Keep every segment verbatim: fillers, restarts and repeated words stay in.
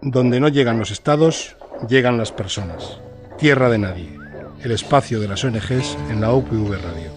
Donde no llegan los estados, llegan las personas. Tierra de Nadie, el espacio de las O N Ges en la U P V Radio.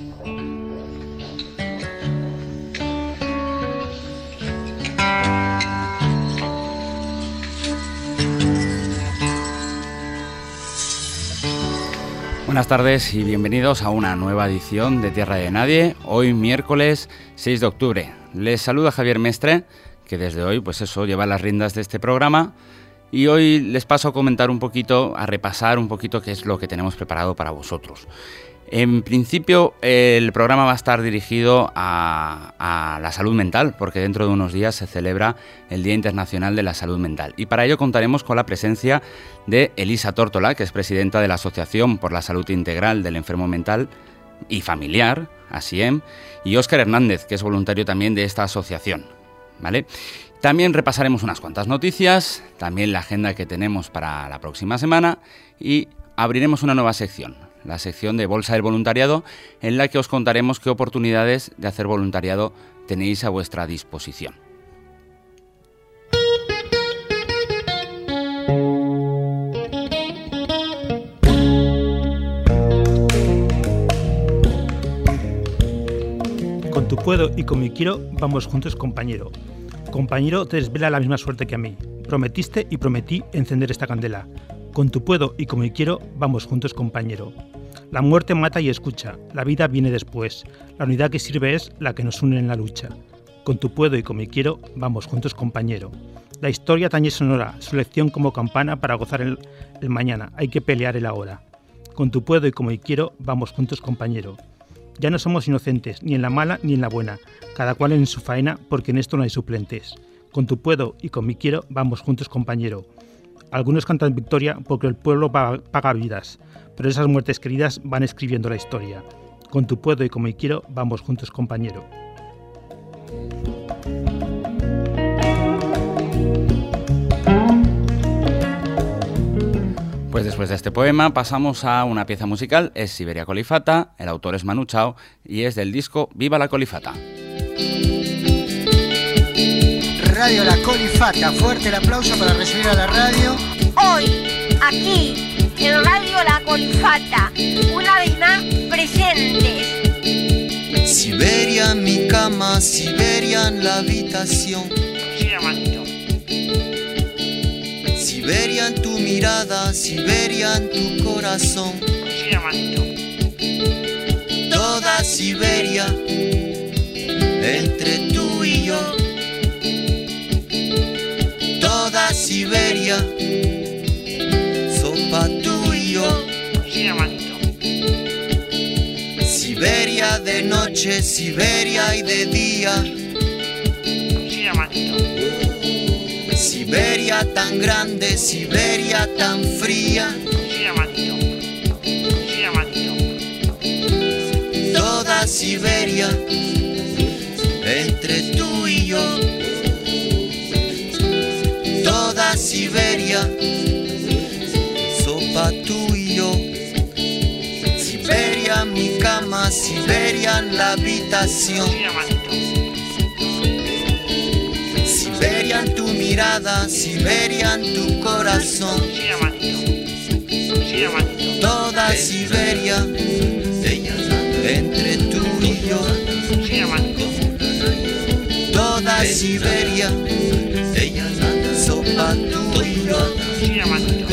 Buenas tardes y bienvenidos a una nueva edición de Tierra de Nadie, hoy miércoles seis de octubre. Les saluda Javier Mestre, que desde hoy, pues eso, lleva las riendas de este programa, y hoy les paso a comentar un poquito, a repasar un poquito qué es lo que tenemos preparado para vosotros. En principio, el programa va a estar dirigido a, a la salud mental, porque dentro de unos días se celebra el Día Internacional de la Salud Mental. Y para ello contaremos con la presencia de Elisa Tórtola, que es presidenta de la Asociación por la Salud Integral del Enfermo Mental y Familiar, ASIEM, y Óscar Hernández, que es voluntario también de esta asociación, ¿vale? También repasaremos unas cuantas noticias, también la agenda que tenemos para la próxima semana y abriremos una nueva sección, la sección de Bolsa del Voluntariado, en la que os contaremos qué oportunidades de hacer voluntariado tenéis a vuestra disposición. Con tu puedo y con mi quiero, vamos juntos, compañero. Compañero, te desvela la misma suerte que a mí. Prometiste y prometí encender esta candela. Con tu puedo y con mi quiero, vamos juntos, compañero. La muerte mata y escucha, la vida viene después. La unidad que sirve es la que nos une en la lucha. Con tu puedo y con mi quiero, vamos juntos, compañero. La historia tañe sonora, su lección como campana para gozar el, el mañana. Hay que pelear el ahora. Con tu puedo y con mi quiero, vamos juntos, compañero. Ya no somos inocentes, ni en la mala ni en la buena, cada cual en su faena, porque en esto no hay suplentes. Con tu puedo y con mi quiero, vamos juntos, compañero. Algunos cantan victoria porque el pueblo paga vidas, pero esas muertes queridas van escribiendo la historia. Con tu puedo y con mi quiero, vamos juntos, compañero. Pues después de este poema pasamos a una pieza musical, es Siberia Colifata, el autor es Manu Chao y es del disco Viva la Colifata. Radio La Colifata, fuerte el aplauso para recibir a la radio. Hoy, aquí, en Radio La Colifata, una vez más presentes. Siberia en mi cama, Siberia en la habitación. Sí, hermanito. Siberia en tu mirada, Siberia en tu corazón. Sí, hermanito. Toda Siberia entre tú y yo. Toda Siberia, sopa tú y yo. Sí, hermanito. Siberia de noche, Siberia y de día. Sí, hermanito. Siberia tan grande, Siberia tan fría. Sí, hermanito. Sí, hermanito. Toda Siberia entre tú y yo. Toda Siberia, sopa tú y yo. Siberia en mi cama, Siberia en la habitación. Sí, hermanito. Siberia en tu mirada, Siberia en tu corazón. Sí, hermanito. Sí, hermanito. Toda Siberia entre tú y yo. Sí, hermanito. Toda Siberia, sopa tú y yo. Sí, hermanito.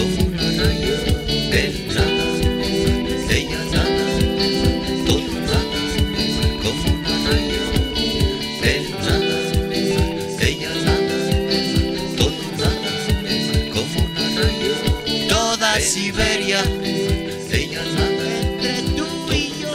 Toda Siberia, ella nada entre tú y yo.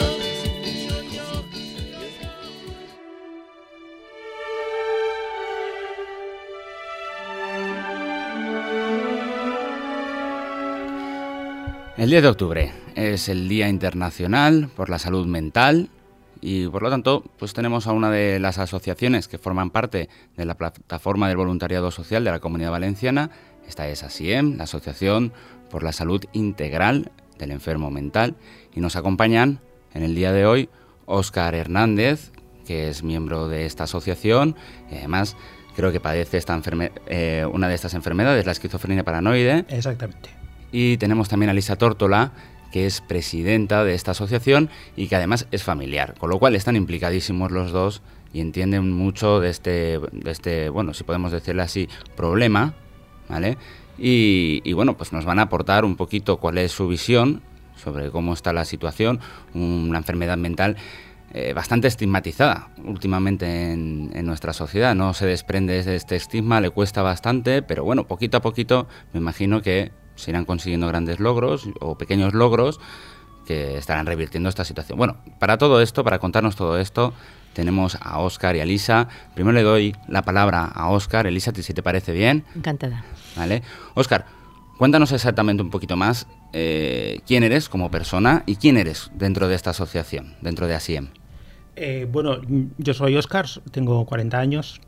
El diez de octubre es el Día Internacional por la Salud Mental y por lo tanto pues tenemos a una de las asociaciones que forman parte de la plataforma del voluntariado social de la Comunidad Valenciana. Esta es ASIEM, la Asociación por la Salud Integral del Enfermo Mental, y nos acompañan en el día de hoy Óscar Hernández, que es miembro de esta asociación y además creo que padece esta enferme eh, una de estas enfermedades, la esquizofrenia paranoide. Exactamente. Y tenemos también a Lisa Tórtola, que es presidenta de esta asociación y que además es familiar, con lo cual están implicadísimos los dos y entienden mucho de este, de este bueno, si podemos decirle así, problema, ¿vale? Y, y bueno, pues nos van a aportar un poquito cuál es su visión sobre cómo está la situación, una enfermedad mental eh, bastante estigmatizada últimamente en, en nuestra sociedad. No se desprende de este estigma, le cuesta bastante, pero bueno, poquito a poquito me imagino que se irán consiguiendo grandes logros o pequeños logros que estarán revirtiendo esta situación. Bueno, para todo esto, para contarnos todo esto, tenemos a Óscar y a Lisa. Primero le doy la palabra a Óscar. Elisa, si te parece bien. Encantada. Vale. Óscar, cuéntanos exactamente un poquito más eh, quién eres como persona y quién eres dentro de esta asociación, dentro de ASIEM. Eh, bueno, yo soy Óscar, tengo cuarenta años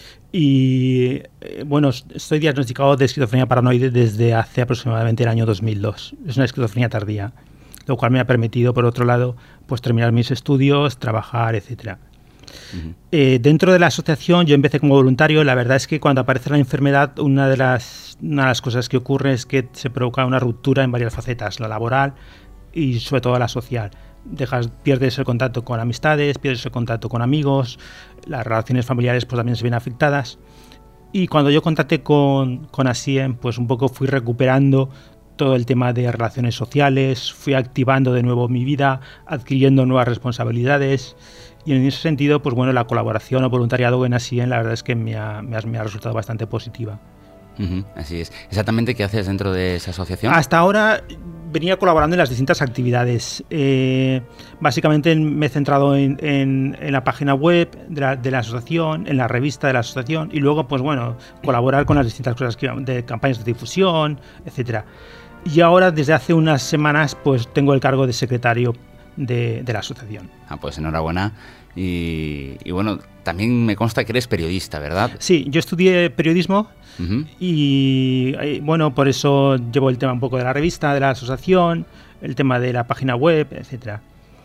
y eh, bueno, estoy diagnosticado de esquizofrenia paranoide desde hace aproximadamente el año dos mil dos. Es una esquizofrenia tardía, lo cual me ha permitido, por otro lado, pues terminar mis estudios, trabajar, etcétera. Uh-huh. Eh, dentro de la asociación yo empecé como voluntario. La verdad es que cuando aparece la enfermedad, una de las, una de las cosas que ocurre es que se provoca una ruptura en varias facetas, la laboral y sobre todo la social. Dejas, pierdes el contacto con amistades, pierdes el contacto con amigos, las relaciones familiares pues también se ven afectadas. Y cuando yo contacté con, con ASIEM, pues un poco fui recuperando todo el tema de relaciones sociales, fui activando de nuevo mi vida, adquiriendo nuevas responsabilidades. Y en ese sentido, pues bueno, la colaboración o voluntariado en ASIEM, la verdad es que me ha, me ha, me ha resultado bastante positiva. Uh-huh, así es. ¿Exactamente qué haces dentro de esa asociación? Hasta ahora venía colaborando en las distintas actividades. Eh, básicamente me he centrado en, en, en la página web de la, de la asociación, en la revista de la asociación y luego, pues bueno, colaborar con las distintas cosas que, de campañas de difusión, etcétera. Y ahora, desde hace unas semanas, pues tengo el cargo de secretario de, de la asociación. Ah, pues enhorabuena. Y, y bueno, también me consta que eres periodista, ¿verdad? Sí, yo estudié periodismo. Uh-huh. y, y bueno, por eso llevo el tema un poco de la revista, de la asociación, el tema de la página web, etcétera.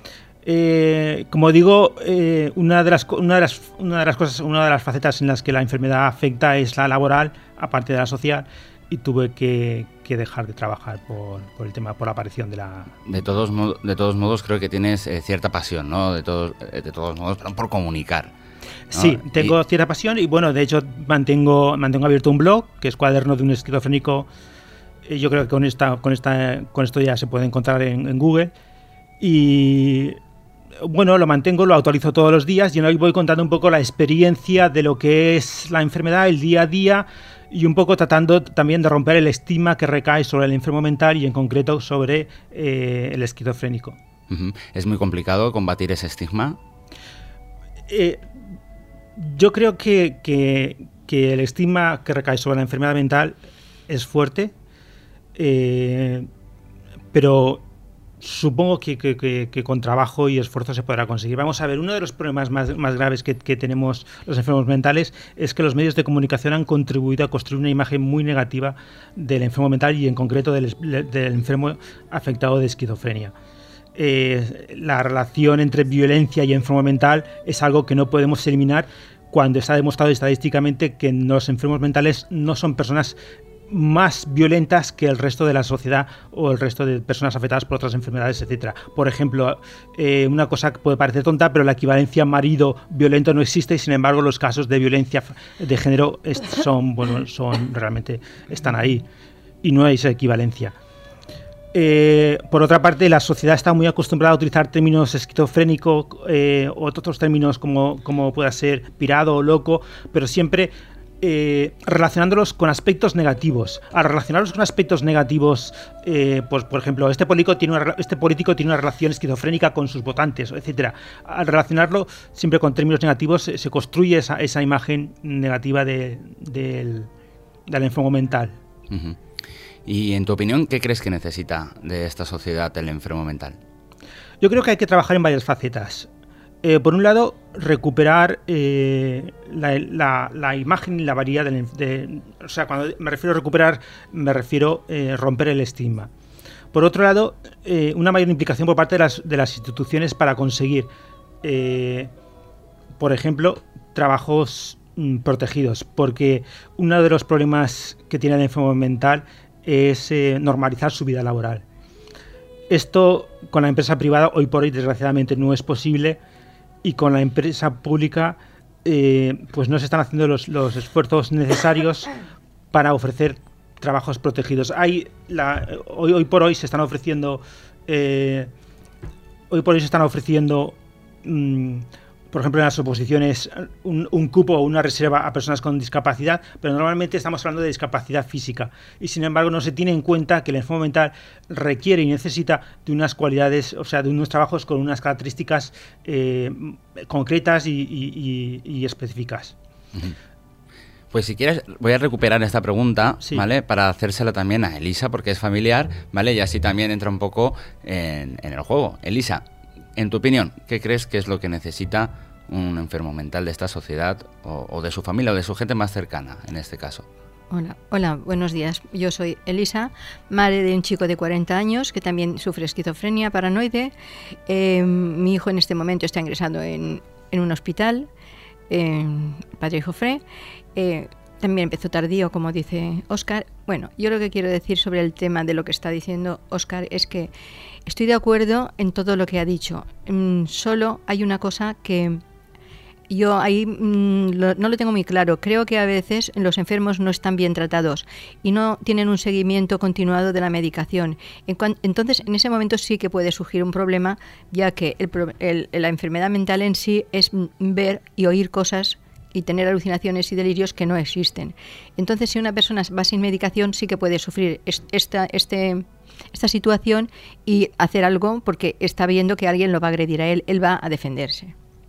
Eh, como digo, eh, una de las una de las una de las cosas, una de las facetas en las que la enfermedad afecta es la laboral, aparte de la social, y tuve que, que dejar de trabajar por, por el tema, por la aparición de la... De todos modos, de todos modos creo que tienes eh, cierta pasión, ¿no? De todos, de todos modos, pero por comunicar, ¿no? Sí, tengo y... cierta pasión y bueno, de hecho mantengo mantengo abierto un blog que es Cuaderno de un esquizofrénico. Yo creo que con esta con esta con esto ya se puede encontrar en, en Google y bueno, lo mantengo, lo actualizo todos los días y hoy voy contando un poco la experiencia de lo que es la enfermedad, el día a día y un poco tratando también de romper el estigma que recae sobre el enfermo mental y en concreto sobre eh, el esquizofrénico. Uh-huh. ¿Es muy complicado combatir ese estigma? Eh, yo creo que, que, que el estigma que recae sobre la enfermedad mental es fuerte, eh, pero supongo que, que, que, que con trabajo y esfuerzo se podrá conseguir. Vamos a ver, uno de los problemas más, más graves que, que tenemos los enfermos mentales es que los medios de comunicación han contribuido a construir una imagen muy negativa del enfermo mental y en concreto del, del enfermo afectado de esquizofrenia. Eh, la relación entre violencia y enfermo mental es algo que no podemos eliminar cuando está demostrado estadísticamente que los enfermos mentales no son personas más violentas que el resto de la sociedad o el resto de personas afectadas por otras enfermedades, etcétera. Por ejemplo, eh, una cosa que puede parecer tonta, pero la equivalencia marido violento no existe y sin embargo los casos de violencia de género son, bueno, son realmente están ahí y no hay esa equivalencia. Eh, por otra parte, la sociedad está muy acostumbrada a utilizar términos esquizofrénico eh, o otros términos como, como pueda ser pirado o loco, pero siempre eh, relacionándolos con aspectos negativos. Al relacionarlos con aspectos negativos, eh, pues por ejemplo, este político tiene una, este político tiene una relación esquizofrénica con sus votantes, etcétera. Al relacionarlo siempre con términos negativos, se, se construye esa, esa imagen negativa de, de, del, del enfermo mental. Uh-huh. Y en tu opinión, ¿qué crees que necesita de esta sociedad el enfermo mental? Yo creo que hay que trabajar en varias facetas. Eh, por un lado, recuperar eh, la, la, la imagen y la variedad del, de, o sea, cuando me refiero a recuperar, me refiero a eh, romper el estigma. Por otro lado, eh, una mayor implicación por parte de las, de las instituciones para conseguir, eh, por ejemplo, trabajos mm, protegidos, porque uno de los problemas que tiene el enfermo mental es eh, normalizar su vida laboral. Esto con la empresa privada hoy por hoy desgraciadamente no es posible, y con la empresa pública eh, pues no se están haciendo los, los esfuerzos necesarios para ofrecer trabajos protegidos. Hay la, hoy, hoy por hoy se están ofreciendo eh, hoy por hoy se están ofreciendo mmm, por ejemplo, en las oposiciones, un, un cupo o una reserva a personas con discapacidad, pero normalmente estamos hablando de discapacidad física, y sin embargo no se tiene en cuenta que el enfermo mental requiere y necesita de unas cualidades, o sea, de unos trabajos con unas características eh, concretas y, y, y, y específicas. Pues si quieres, voy a recuperar esta pregunta, sí. ¿vale? Para hacérsela también a Elisa, porque es familiar, ¿vale? Y así también entra un poco en, en el juego. Elisa, en tu opinión, ¿qué crees que es lo que necesita un enfermo mental de esta sociedad o, o de su familia o de su gente más cercana, en este caso? Hola, hola, buenos días. Yo soy Elisa, madre de un chico de cuarenta años que también sufre esquizofrenia paranoide. Eh, mi hijo en este momento está ingresado en, en un hospital, en Padre Jofré. Eh, también empezó tardío, como dice Óscar. Bueno, yo lo que quiero decir sobre el tema de lo que está diciendo Óscar es que estoy de acuerdo en todo lo que ha dicho. Mm, solo hay una cosa que yo ahí mmm, lo, no lo tengo muy claro. Creo que a veces los enfermos no están bien tratados y no tienen un seguimiento continuado de la medicación. En cuan, entonces, en ese momento sí que puede surgir un problema, ya que el, el, la enfermedad mental en sí es ver y oír cosas y tener alucinaciones y delirios que no existen. Entonces, si una persona va sin medicación, sí que puede sufrir esta, este, esta situación y hacer algo porque está viendo que alguien lo va a agredir a él, él va a defenderse.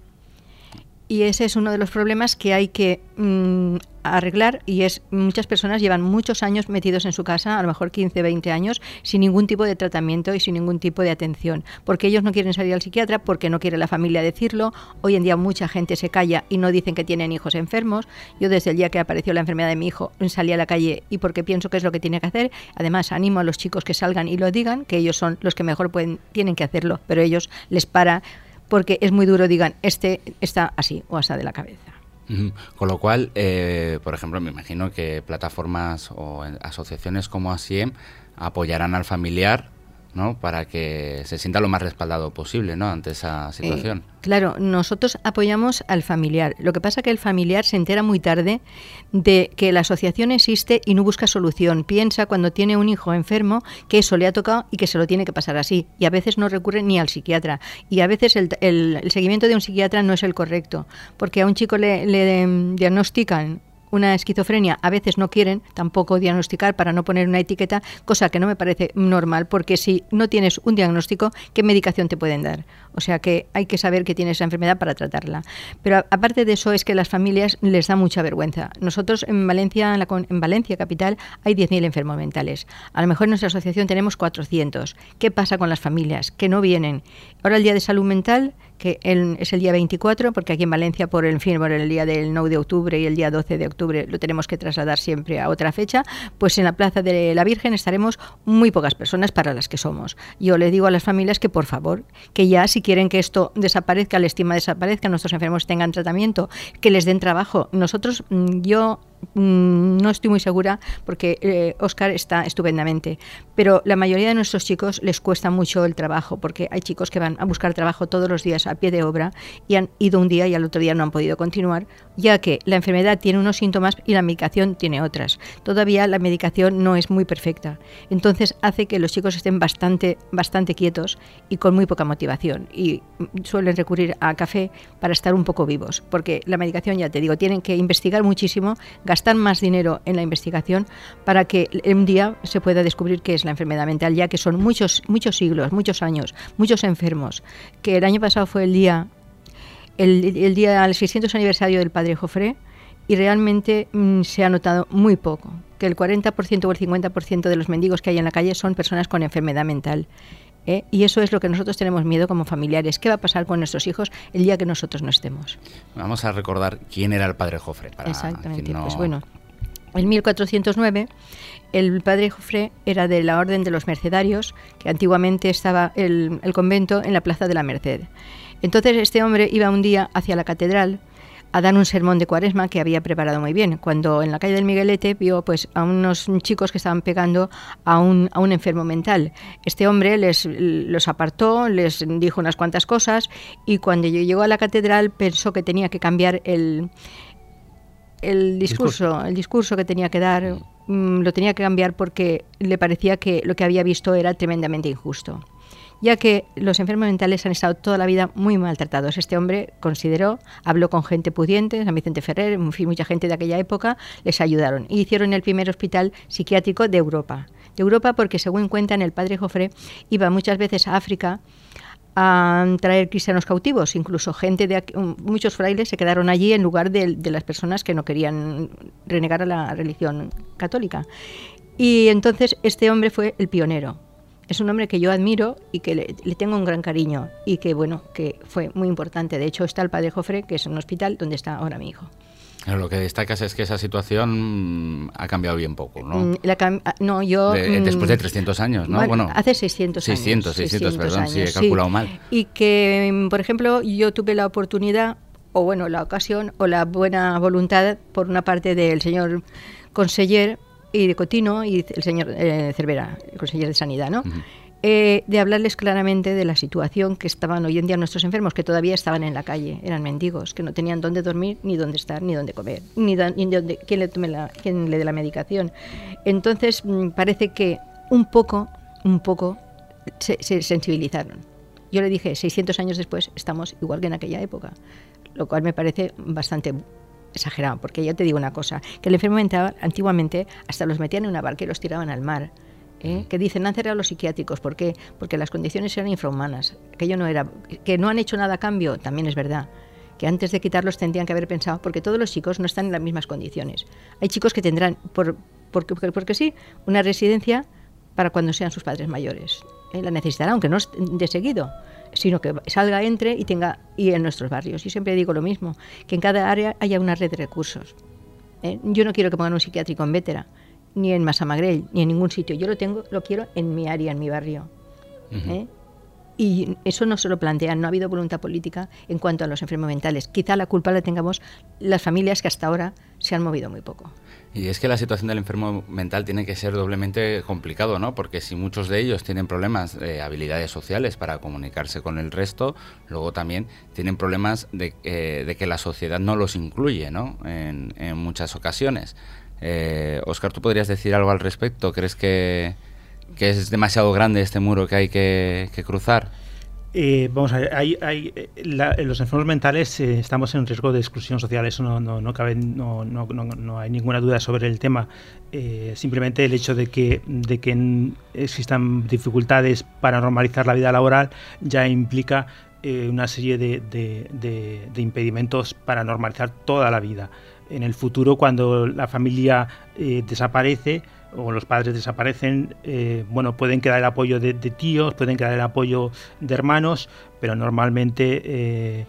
Y ese es uno de los problemas que hay que mmm, arreglar, y es muchas personas llevan muchos años metidos en su casa, a lo mejor quince, veinte años, sin ningún tipo de tratamiento y sin ningún tipo de atención, porque ellos no quieren salir al psiquiatra, porque no quiere la familia decirlo. Hoy en día mucha gente se calla y no dicen que tienen hijos enfermos. Yo desde el día que apareció la enfermedad de mi hijo salí a la calle y porque pienso que es lo que tiene que hacer. Además animo a los chicos que salgan y lo digan, que ellos son los que mejor pueden, tienen que hacerlo, pero ellos les para porque es muy duro, digan, este está así o hasta de la cabeza. Uh-huh. Con lo cual, eh, por ejemplo, me imagino que plataformas o asociaciones como ASIEM apoyarán al familiar, ¿no? Para que se sienta lo más respaldado posible, ¿no? Ante esa situación. Eh, claro, nosotros apoyamos al familiar. Lo que pasa es que el familiar se entera muy tarde de que la asociación existe y no busca solución. Piensa cuando tiene un hijo enfermo que eso le ha tocado y que se lo tiene que pasar así. Y a veces no recurre ni al psiquiatra. Y a veces el, el, el seguimiento de un psiquiatra no es el correcto. Porque a un chico le, le diagnostican una esquizofrenia, a veces no quieren tampoco diagnosticar para no poner una etiqueta, cosa que no me parece normal, porque si no tienes un diagnóstico, ¿qué medicación te pueden dar? O sea que hay que saber que tienes esa enfermedad para tratarla. Pero a, aparte de eso es que a las familias les da mucha vergüenza. Nosotros en Valencia, en, la, en Valencia capital, hay diez mil enfermos mentales. A lo mejor en nuestra asociación tenemos cuatrocientos. ¿Qué pasa con las familias? Que no vienen. Ahora el Día de Salud Mental, que el, es el día veinticuatro, porque aquí en Valencia por el fin, por el día del nueve de octubre y el día doce de octubre lo tenemos que trasladar siempre a otra fecha, pues en la Plaza de la Virgen estaremos muy pocas personas para las que somos. Yo le digo a las familias que por favor, que ya si quieren que esto desaparezca, la estima desaparezca, nuestros enfermos tengan tratamiento, que les den trabajo. Nosotros, yo no estoy muy segura porque eh, Óscar está estupendamente, pero la mayoría de nuestros chicos les cuesta mucho el trabajo, porque hay chicos que van a buscar trabajo todos los días a pie de obra y han ido un día y al otro día no han podido continuar, ya que la enfermedad tiene unos síntomas y la medicación tiene otras. Todavía la medicación no es muy perfecta, entonces hace que los chicos estén bastante, bastante quietos y con muy poca motivación, y suelen recurrir a café para estar un poco vivos, porque la medicación, ya te digo, tienen que investigar muchísimo, gastar más dinero en la investigación para que un día se pueda descubrir qué es la enfermedad mental, ya que son muchos, muchos siglos, muchos años, muchos enfermos, que el año pasado fue el día, el, el día al seiscientos aniversario del Padre Jofré, y realmente mmm, se ha notado muy poco, que el cuarenta por ciento o el cincuenta por ciento de los mendigos que hay en la calle son personas con enfermedad mental. ¿Eh? Y eso es lo que nosotros tenemos miedo como familiares. ¿Qué va a pasar con nuestros hijos el día que nosotros no estemos? Vamos a recordar quién era el Padre Jofré. Para Exactamente. No... Pues bueno, en mil cuatrocientos nueve el Padre Jofré era de la Orden de los Mercedarios, que antiguamente estaba el, el convento en la Plaza de la Merced. Entonces este hombre iba un día hacia la catedral a dar un sermón de Cuaresma que había preparado muy bien, cuando en la calle del Miguelete vio pues a unos chicos que estaban pegando a un, a un enfermo mental. Este hombre les los apartó, les dijo unas cuantas cosas y cuando llegó a la catedral pensó que tenía que cambiar el, el discurso, discurso, el discurso que tenía que dar, mmm, lo tenía que cambiar porque le parecía que lo que había visto era tremendamente injusto, ya que los enfermos mentales han estado toda la vida muy maltratados. Este hombre consideró, habló con gente pudiente, San Vicente Ferrer, en fin, mucha gente de aquella época, les ayudaron. Y hicieron el primer hospital psiquiátrico de Europa. De Europa porque, según cuentan, el padre Jofré iba muchas veces a África a traer cristianos cautivos. Incluso gente de aquí, muchos frailes se quedaron allí en lugar de, de las personas que no querían renegar a la religión católica. Y entonces este hombre fue el pionero. Es un hombre que yo admiro y que le, le tengo un gran cariño y que, bueno, que fue muy importante. De hecho, está el padre Jofré, que es un hospital donde está ahora mi hijo. Pero lo que destacas es que esa situación ha cambiado bien poco, ¿no? La cam- no, yo... De, después de trescientos años, ¿no? Bueno, bueno hace seiscientos, seiscientos, años. seiscientos, seiscientos perdón, años, sí, he calculado sí. mal. Y que, por ejemplo, yo tuve la oportunidad, o bueno, la ocasión, o la buena voluntad, por una parte del señor conseller y de Cotino y el señor eh, Cervera, el conseller de Sanidad, ¿no? Uh-huh. Eh, de hablarles claramente de la situación que estaban hoy en día nuestros enfermos, que todavía estaban en la calle, eran mendigos, que no tenían dónde dormir, ni dónde estar, ni dónde comer, ni, da, ni dónde, quién le tome la, quién le dé la medicación. Entonces mmm, parece que un poco, un poco se, se sensibilizaron. Yo le dije, seiscientos años después estamos igual que en aquella época, lo cual me parece bastante exagerado, porque yo te digo una cosa, que el enfermo mental antiguamente hasta los metían en una barca y los tiraban al mar. ¿Eh? Que dicen, han cerrado los psiquiátricos, ¿por qué? Porque las condiciones eran infrahumanas, aquello no era, que no han hecho nada a cambio, también es verdad, que antes de quitarlos tendrían que haber pensado, porque todos los chicos no están en las mismas condiciones. Hay chicos que tendrán, por, porque, porque sí, una residencia para cuando sean sus padres mayores, ¿eh? La necesitarán, aunque no de seguido, sino que salga, entre y tenga, y en nuestros barrios, y siempre digo lo mismo, que en cada área haya una red de recursos. ¿eh? Yo no quiero que pongan un psiquiátrico en Bétera, ni en Massamagrell, ni en ningún sitio. Yo lo tengo, lo quiero en mi área, en mi barrio. Uh-huh. ¿eh? Y eso no se lo plantean, no ha habido voluntad política en cuanto a los enfermos mentales. Quizá la culpa la tengamos las familias que hasta ahora se han movido muy poco. Y es que la situación del enfermo mental tiene que ser doblemente complicado, ¿no? Porque si muchos de ellos tienen problemas de habilidades sociales para comunicarse con el resto, luego también tienen problemas de, eh, de que la sociedad no los incluye, ¿no? En, en muchas ocasiones. Eh, Óscar, ¿tú podrías decir algo al respecto? ¿Crees que, que es demasiado grande este muro que hay que, que cruzar? Eh, vamos a ver, hay, hay, la, los enfermos mentales eh, estamos en riesgo de exclusión social, eso no, no, no, cabe, no, no, no, no hay ninguna duda sobre el tema. Eh, simplemente el hecho de que, de que existan dificultades para normalizar la vida laboral ya implica eh, una serie de, de, de, de impedimentos para normalizar toda la vida. En el futuro, cuando la familia eh, desaparece o los padres desaparecen, eh, bueno, pueden quedar el apoyo de, de tíos, pueden quedar el apoyo de hermanos, pero normalmente eh,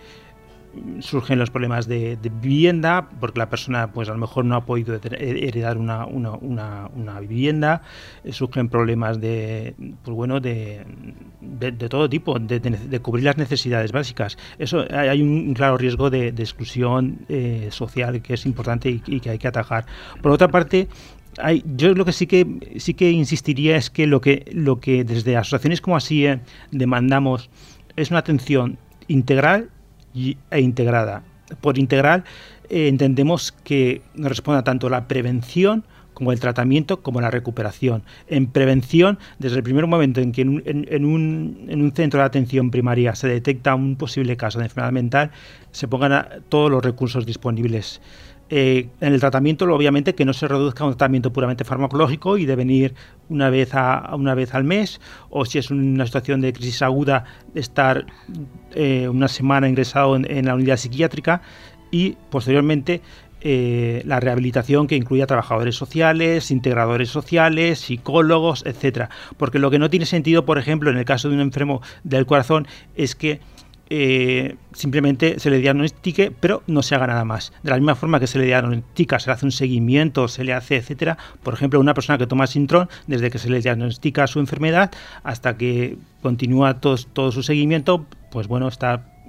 surgen los problemas de, de vivienda, porque la persona pues a lo mejor no ha podido heredar una, una, una, una vivienda, eh, surgen problemas de pues bueno de, de, de todo tipo, de, de, de cubrir las necesidades básicas. Eso hay un claro riesgo de, de exclusión eh, social que es importante y, y que hay que atajar. Por otra parte, hay, yo lo que sí que sí que insistiría es que lo que lo que desde asociaciones como así eh, demandamos es una atención integral e integrada. Por integral eh, entendemos que responda tanto la prevención como el tratamiento como la recuperación. En prevención, desde el primer momento en que en un, en, en un, en un centro de atención primaria se detecta un posible caso de enfermedad mental, se pongan a, todos los recursos disponibles. Eh, en el tratamiento, obviamente, que no se reduzca a un tratamiento puramente farmacológico y de venir una vez a una vez al mes, o si es una situación de crisis aguda, estar eh, una semana ingresado en, en la unidad psiquiátrica, y posteriormente eh, la rehabilitación, que incluya trabajadores sociales, integradores sociales, psicólogos, etcétera. Porque lo que no tiene sentido, por ejemplo, en el caso de un enfermo del corazón, es que Eh, simplemente se le diagnostique, pero no se haga nada más. De la misma forma que se le diagnostica, se le hace un seguimiento, se le hace, etcétera. Por ejemplo, una persona que toma Sintrón, desde que se le diagnostica su enfermedad hasta que continúa todo, todo su seguimiento, pues bueno, está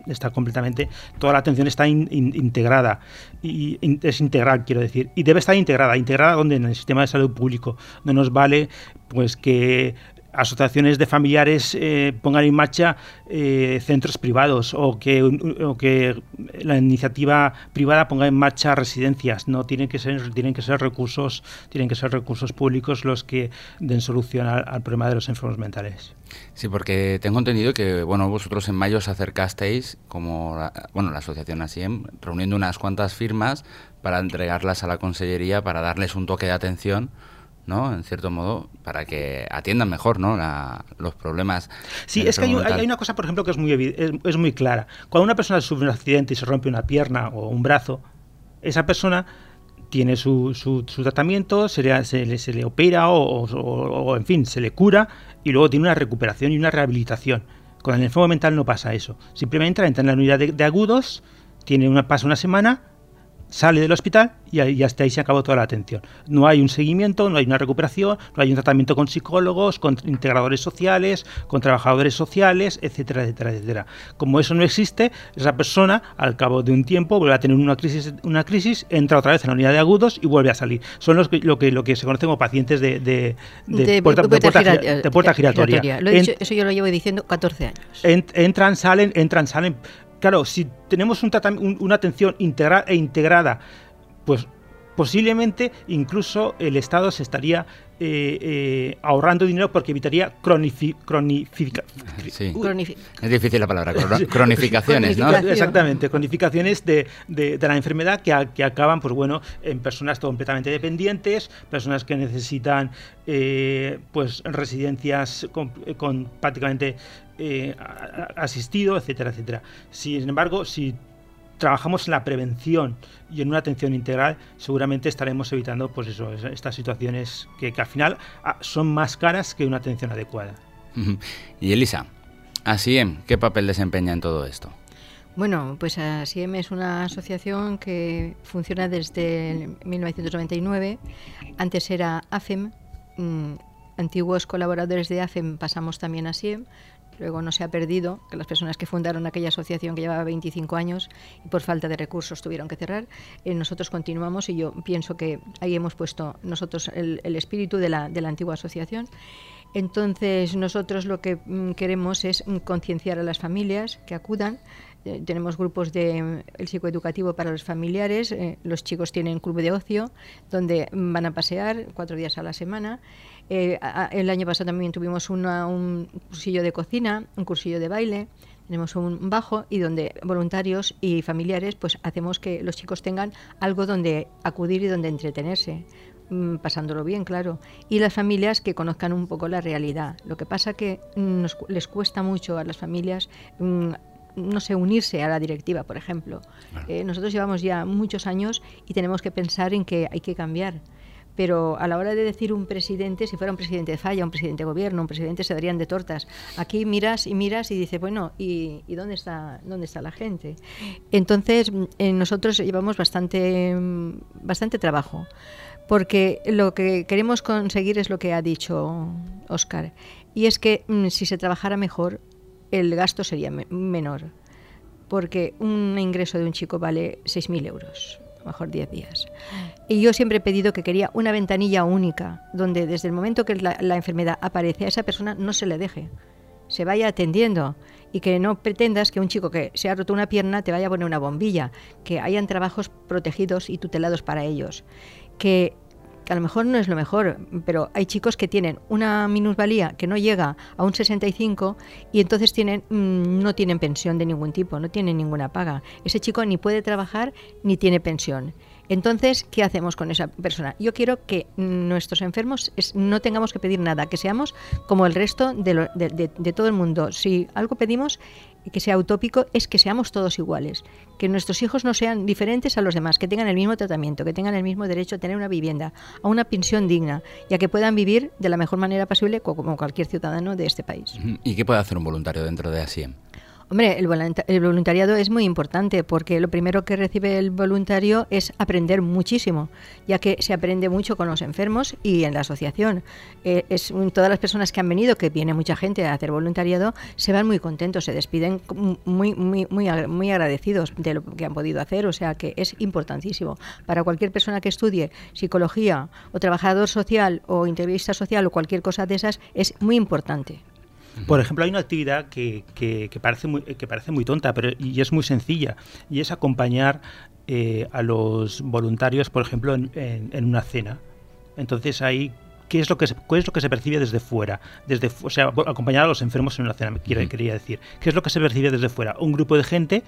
está completamente, toda la atención está in, in, integrada, y in, es integral, quiero decir, y debe estar integrada, integrada donde en el sistema de salud público. No nos vale pues que asociaciones de familiares eh, pongan en marcha eh, centros privados o que, o que la iniciativa privada ponga en marcha residencias. No, tienen que ser tienen que ser recursos tienen que ser recursos públicos los que den solución al, al problema de los enfermos mentales. Sí, porque tengo entendido que bueno vosotros en mayo os acercasteis como la, bueno la asociación ASIEM reuniendo unas cuantas firmas para entregarlas a la consellería para darles un toque de atención, ¿no? En cierto modo, para que atiendan mejor, ¿no? La, los problemas. Sí, es que hay, hay una cosa, por ejemplo, que es muy, es, es muy clara. Cuando una persona sufre un accidente y se rompe una pierna o un brazo, esa persona tiene su, su, su tratamiento, se le, se, le, se le opera o, o, o, en fin, se le cura y luego tiene una recuperación y una rehabilitación. Con el enfermo mental no pasa eso. Simplemente entra en la unidad de, de agudos, tiene una, pasa una semana, sale del hospital y, y hasta ahí se acabó toda la atención. No hay un seguimiento, no hay una recuperación, no hay un tratamiento con psicólogos, con integradores sociales, con trabajadores sociales, etcétera, etcétera, etcétera. Como eso no existe, esa persona al cabo de un tiempo vuelve a tener una crisis, una crisis, entra otra vez en la unidad de agudos y vuelve a salir. Son los que, lo, que, lo que se conoce como pacientes de, de, de, de, puerta, de, puerta, gira, de puerta giratoria. giratoria. Lo he dicho, eso yo lo llevo diciendo catorce años. Ent, entran, salen, entran, salen. Claro, si tenemos un un, una atención integral e integrada, pues posiblemente incluso el Estado se estaría eh, eh, ahorrando dinero porque evitaría cronifi, cronifica, sí. Cronifi- es difícil la palabra, cronificaciones, ¿no? Exactamente, cronificaciones de, de, de la enfermedad que, a, que acaban, pues bueno, en personas completamente dependientes, personas que necesitan eh, pues residencias con, con prácticamente eh, asistido, etcétera, etcétera. Sin embargo, si trabajamos en la prevención y en una atención integral, seguramente estaremos evitando pues eso, estas situaciones que, que al final son más caras que una atención adecuada. Y Elisa, ASIEM, ¿qué papel desempeña en todo esto? Bueno, pues ASIEM es una asociación que funciona desde mil novecientos noventa y nueve. Antes era AFEM, mmm, antiguos colaboradores de AFEM pasamos también a ASIEM. Luego no se ha perdido, que las personas que fundaron aquella asociación que llevaba veinticinco años y por falta de recursos tuvieron que cerrar, eh, nosotros continuamos y yo pienso que ahí hemos puesto nosotros el, el espíritu de la, de la antigua asociación. Entonces nosotros lo que mm, queremos es mm, concienciar a las familias que acudan. Eh, tenemos grupos de mm, el psicoeducativo para los familiares, eh, los chicos tienen club de ocio donde mm, van a pasear cuatro días a la semana. Eh, a, el año pasado también tuvimos una, un cursillo de cocina, un cursillo de baile, tenemos un bajo y donde voluntarios y familiares pues hacemos que los chicos tengan algo donde acudir y donde entretenerse, mmm, pasándolo bien, claro, y las familias que conozcan un poco la realidad. Lo que pasa que nos, les cuesta mucho a las familias mmm, no sé, unirse a la directiva, por ejemplo. Claro. Eh, nosotros llevamos ya muchos años y tenemos que pensar en que hay que cambiar. Pero a la hora de decir un presidente, si fuera un presidente de falla, un presidente de gobierno, un presidente se darían de tortas. Aquí miras y miras y dices, bueno, ¿y, y dónde está dónde está la gente? Entonces, eh, nosotros llevamos bastante, bastante trabajo, porque lo que queremos conseguir es lo que ha dicho Óscar, y es que mm, si se trabajara mejor, el gasto sería me- menor, porque un ingreso de un chico vale seis mil euros. Mejor diez días. Y yo siempre he pedido que quería una ventanilla única, donde desde el momento que la, la enfermedad aparece a esa persona no se le deje, se vaya atendiendo y que no pretendas que un chico que se ha roto una pierna te vaya a poner una bombilla, que hayan trabajos protegidos y tutelados para ellos, que, que a lo mejor no es lo mejor, pero hay chicos que tienen una minusvalía que no llega a un sesenta y cinco y entonces tienen mmm, no tienen pensión de ningún tipo, no tienen ninguna paga. Ese chico ni puede trabajar ni tiene pensión. Entonces, ¿qué hacemos con esa persona? Yo quiero que nuestros enfermos es, no tengamos que pedir nada, que seamos como el resto de, lo, de, de, de todo el mundo. Si algo pedimos que sea utópico es que seamos todos iguales, que nuestros hijos no sean diferentes a los demás, que tengan el mismo tratamiento, que tengan el mismo derecho a tener una vivienda, a una pensión digna y a que puedan vivir de la mejor manera posible como cualquier ciudadano de este país. ¿Y qué puede hacer un voluntario dentro de ASIEM? Hombre, el, volunta- el voluntariado es muy importante porque lo primero que recibe el voluntario es aprender muchísimo, ya que se aprende mucho con los enfermos y en la asociación. Eh, es todas las personas que han venido, que viene mucha gente a hacer voluntariado, se van muy contentos, se despiden muy, muy, muy, muy agradecidos de lo que han podido hacer, o sea que es importantísimo. Para cualquier persona que estudie psicología o trabajador social o integrista social o cualquier cosa de esas, es muy importante. Por ejemplo, hay una actividad que, que, que, parece, muy, que parece muy tonta, pero y es muy sencilla, y es acompañar eh, a los voluntarios, por ejemplo, en, en, en una cena. Entonces ahí, ¿qué es lo que se, qué es lo que se percibe desde fuera? Desde, o sea, acompañar a los enfermos en una cena, me quiero, uh-huh. quería decir. ¿Qué es lo que se percibe desde fuera? Un grupo de gente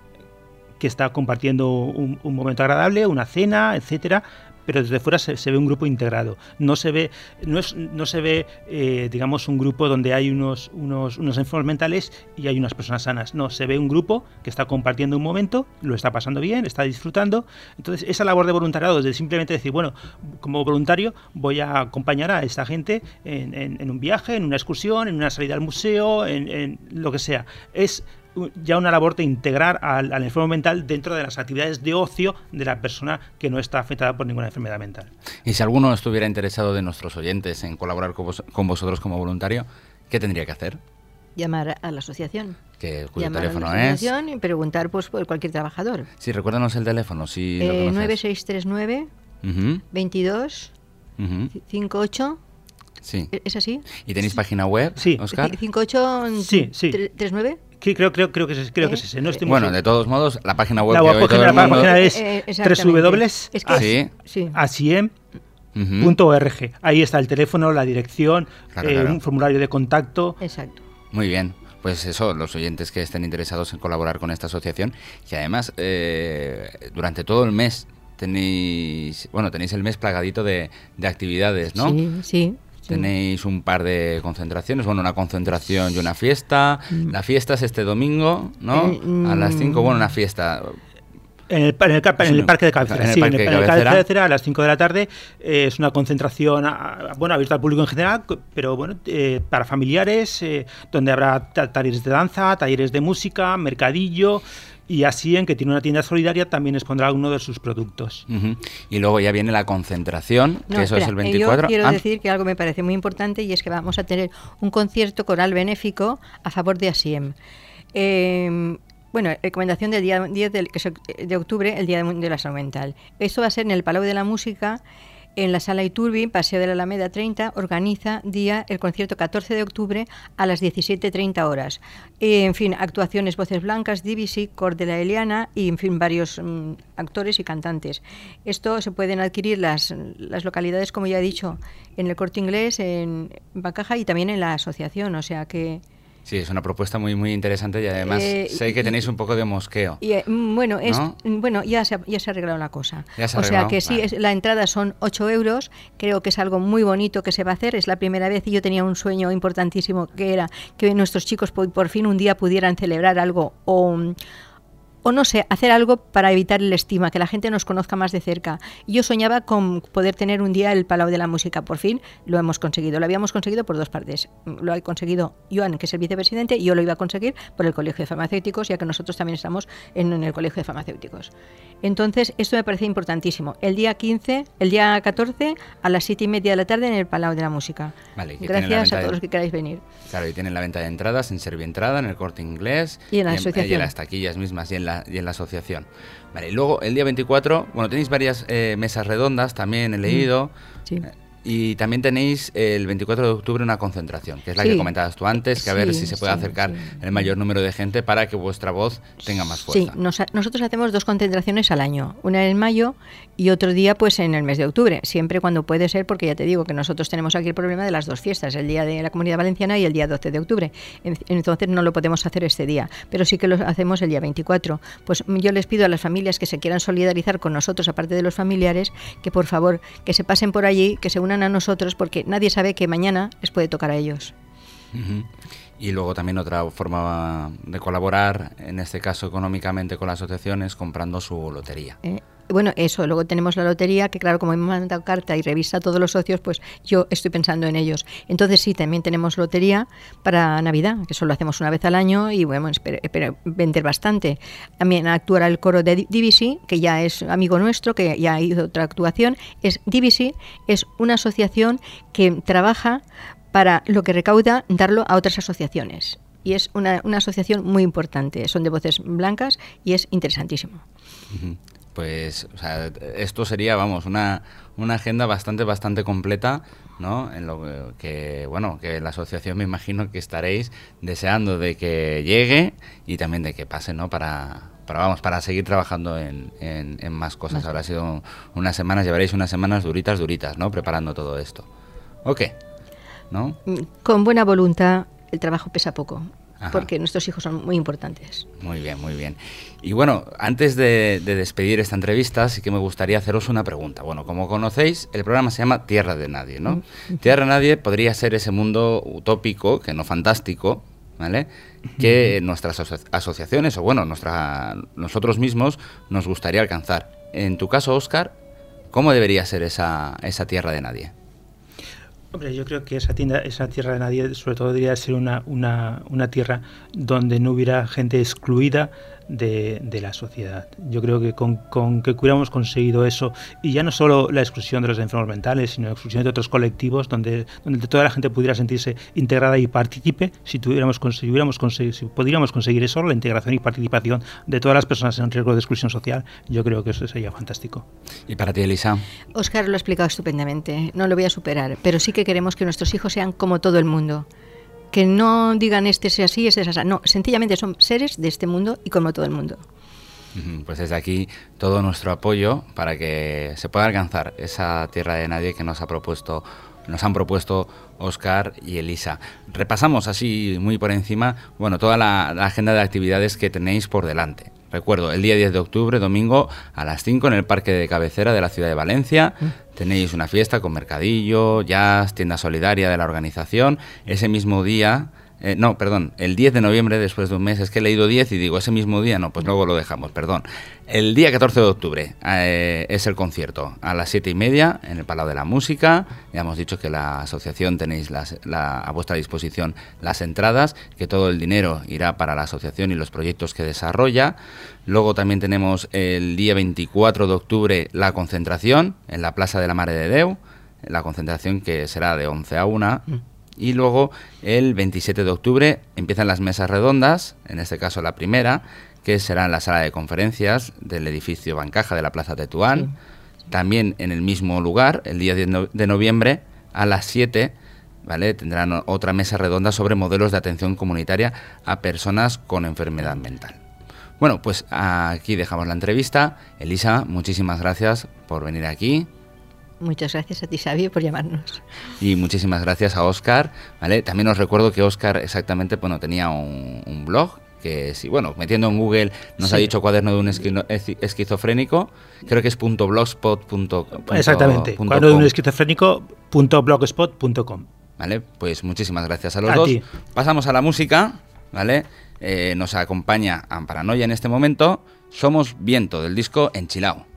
que está compartiendo un, un momento agradable, una cena, etcétera, pero desde fuera se, se ve un grupo integrado. No se ve, no es, no se ve, eh, digamos, un grupo donde hay unos, unos, unos enfermos mentales y hay unas personas sanas. No, se ve un grupo que está compartiendo un momento, lo está pasando bien, está disfrutando. Entonces, esa labor de voluntariado, de simplemente decir, bueno, como voluntario voy a acompañar a esta gente en, en, en un viaje, en una excursión, en una salida al museo, en, en lo que sea. Es ya una labor de integrar al, al enfermo mental dentro de las actividades de ocio de la persona que no está afectada por ninguna enfermedad mental. Y si alguno estuviera interesado de nuestros oyentes en colaborar con, vos, con vosotros como voluntario, ¿qué tendría que hacer? Llamar a la asociación. Que, cuyo Llamar teléfono a la es. asociación y preguntar pues, por cualquier trabajador. Sí, recuérdanos el teléfono. Si eh, lo conoces. nueve seis tres nueve uh-huh. veintidós uh-huh. cincuenta y ocho. Sí. ¿Es así? ¿Y tenéis sí. página web, sí. Oscar? cincuenta y ocho sí, sí. treinta y nueve. Sí, creo, creo, creo que es, creo ¿Eh? que es ese. No estoy bueno, muy... de todos modos, la página web la que web hoy todo el la mundo... página es eh, doble u doble u doble u punto sí. sí. asiem punto org. Ahí está el teléfono, la dirección, claro, eh, claro. un formulario de contacto. Exacto. Muy bien. Pues eso, los oyentes que estén interesados en colaborar con esta asociación, que además eh, durante todo el mes tenéis, bueno, tenéis el mes plagadito de, de actividades, ¿no? Sí, sí. Tenéis un par de concentraciones, bueno, una concentración y una fiesta. La fiesta es este domingo, ¿no? Eh, a las cinco, bueno, una fiesta... En el, en, el, en el parque de cabecera, en el sí, parque en el, de en el cabecera. cabecera a las cinco de la tarde. Eh, es una concentración, a, bueno, abierta al público en general, pero bueno, eh, para familiares, eh, donde habrá talleres de danza, talleres de música, mercadillo. Y Asiem, que tiene una tienda solidaria, también expondrá uno de sus productos. Uh-huh. Y luego ya viene la concentración, no, que eso espera, es el veinticuatro. Yo quiero ah. decir que algo me parece muy importante y es que vamos a tener un concierto coral benéfico a favor de Asiem. Eh, bueno, recomendación del día diez de, de octubre, el Día de la Salud Mental. Esto va a ser en el Palau de la Música, en la Sala Iturbi, Paseo de la Alameda treinta, organiza día el concierto catorce de octubre a las diecisiete treinta horas. Eh, en fin, actuaciones Voces Blancas, D B C, Cor de la Eliana y, en fin, varios um, actores y cantantes. Esto se pueden adquirir las, las localidades, como ya he dicho, en el Corte Inglés, en Bancaja y también en la asociación, o sea que... Sí, es una propuesta muy muy interesante y además eh, sé que tenéis un poco de mosqueo. Y, bueno, es, ¿no? bueno ya, se ha, ya se ha arreglado la cosa. Ya se ha o sea arreglado, que sí, vale. es, la entrada son ocho euros, creo que es algo muy bonito que se va a hacer, es la primera vez y yo tenía un sueño importantísimo que era que nuestros chicos por, por fin un día pudieran celebrar algo o... o no sé, hacer algo para evitar el estigma, que la gente nos conozca más de cerca. Yo soñaba con poder tener un día el Palau de la Música, por fin lo hemos conseguido. Lo habíamos conseguido por dos partes. Lo ha conseguido Joan, que es el vicepresidente, y yo lo iba a conseguir por el Colegio de Farmacéuticos, ya que nosotros también estamos en, en el Colegio de Farmacéuticos. Entonces, esto me parece importantísimo. El día quince, el día catorce, a las siete y media de la tarde en el Palau de la Música. Vale, que gracias a todos de... los que queráis venir. Claro, y tienen la venta de entradas en Servientrada, en el Corte Inglés y en la y asociación. En, y en las taquillas mismas y en la, y en la asociación. Vale, y luego el día veinticuatro, bueno, tenéis varias eh, mesas redondas, también he leído. Sí. Y también tenéis el veinticuatro de octubre una concentración, que es la sí. que comentabas tú antes, que a sí, ver si se puede sí, acercar sí. el mayor número de gente para que vuestra voz tenga más fuerza. Sí, nos, nosotros hacemos dos concentraciones al año, una en mayo y otro día pues en el mes de octubre, siempre cuando puede ser, porque ya te digo que nosotros tenemos aquí el problema de las dos fiestas, el día de la Comunidad Valenciana y el día doce de octubre, entonces no lo podemos hacer este día, pero sí que lo hacemos el día veinticuatro. Pues yo les pido a las familias que se quieran solidarizar con nosotros, aparte de los familiares, que por favor que se pasen por allí, que se unan a nosotros, porque que nadie sabe que mañana les puede tocar a ellos. Uh-huh. Y luego también otra forma de colaborar, en este caso económicamente con la asociación, es comprando su lotería. Eh, Bueno, eso, luego tenemos la lotería, que claro, como me han mandado carta y revisa a todos los socios, pues yo estoy pensando en ellos. Entonces sí, también tenemos lotería para Navidad, que solo hacemos una vez al año y bueno, espero, espero vender bastante. También actuará el coro de D V C, que ya es amigo nuestro, que ya ha ido otra actuación. Es D V C, es una asociación que trabaja para lo que recauda darlo a otras asociaciones. Y es una, una asociación muy importante, son de voces blancas y es interesantísimo. Uh-huh. Pues, o sea, esto sería, vamos, una, una agenda bastante, bastante completa, ¿no? En lo que, bueno, que la asociación me imagino que estaréis deseando de que llegue y también de que pase, ¿no? Para, para vamos, para seguir trabajando en, en, en más cosas. Más Habrá sido unas semanas, llevaréis unas semanas duritas, duritas, ¿no? Preparando todo esto. ¿O qué? ¿No? Con buena voluntad, el trabajo pesa poco. Ajá. Porque nuestros hijos son muy importantes. Muy bien, muy bien. Y bueno, antes de, de despedir esta entrevista, sí que me gustaría haceros una pregunta. Bueno, como conocéis, el programa se llama Tierra de Nadie, ¿no? Uh-huh. Tierra de Nadie podría ser ese mundo utópico, que no fantástico, ¿vale? Que uh-huh. nuestras aso- asociaciones, o bueno, nuestra, nosotros mismos, nos gustaría alcanzar. En tu caso, Óscar, ¿cómo debería ser esa, esa Tierra de Nadie? Hombre, yo creo que esa, tienda, esa tierra de nadie sobre todo debería ser una, una, una tierra donde no hubiera gente excluida de, de la sociedad. Yo creo que con, con que hubiéramos conseguido eso, y ya no solo la exclusión de los enfermos mentales, sino la exclusión de otros colectivos, donde, donde toda la gente pudiera sentirse integrada y partícipe, si tuviéramos conseguiéramos conseguir, si pudiéramos conseguir eso, la integración y participación de todas las personas en riesgo de exclusión social, yo creo que eso sería fantástico. ¿Y para ti, Elisa? Óscar lo ha explicado estupendamente, no lo voy a superar, pero sí que queremos que nuestros hijos sean como todo el mundo. Que no digan este es así, este es así. No, sencillamente son seres de este mundo y como todo el mundo. Pues desde aquí todo nuestro apoyo para que se pueda alcanzar esa tierra de nadie que nos ha propuesto, nos han propuesto Óscar y Elisa. Repasamos así muy por encima, bueno, toda la, la agenda de actividades que tenéis por delante. Recuerdo, el día diez de octubre, domingo, a las cinco en el Parque de Cabecera de la ciudad de Valencia, tenéis una fiesta con mercadillo, jazz, tienda solidaria de la organización. Ese mismo día, eh, no, perdón, el diez de noviembre, después de un mes, es que he leído diez y digo, ese mismo día, no, pues luego lo dejamos, perdón. El día catorce de octubre eh, es el concierto, a las siete y media, en el Palau de la Música. Ya hemos dicho que la asociación tenéis las, la, a vuestra disposición las entradas, que todo el dinero irá para la asociación y los proyectos que desarrolla. Luego también tenemos el día veinticuatro de octubre la concentración en la Plaza de la Mare de Déu, la concentración que será de once a una. Mm. Y luego el veintisiete de octubre empiezan las mesas redondas, en este caso la primera, que será en la sala de conferencias del edificio Bancaja de la Plaza Tetuán. Sí. También en el mismo lugar, el día diez de noviembre, a las siete, ¿vale? Tendrán otra mesa redonda sobre modelos de atención comunitaria a personas con enfermedad mental. Bueno, pues aquí dejamos la entrevista. Elisa, muchísimas gracias por venir aquí. Muchas gracias a ti, Xavi, por llamarnos. Y muchísimas gracias a Óscar, ¿vale? También os recuerdo que Óscar exactamente, bueno, tenía un, un blog que, sí, bueno, metiendo en Google nos sí. ha dicho cuaderno de un esqui- esquizofrénico, creo que es punto blogspot punto com. Exactamente, punto cuaderno de un esquizofrénico punto blogspot punto com. Vale, pues muchísimas gracias a los a dos. Ti. Pasamos a la música, ¿vale? Eh, nos acompaña Amparanoia en este momento. Somos Viento, del disco Enchilao.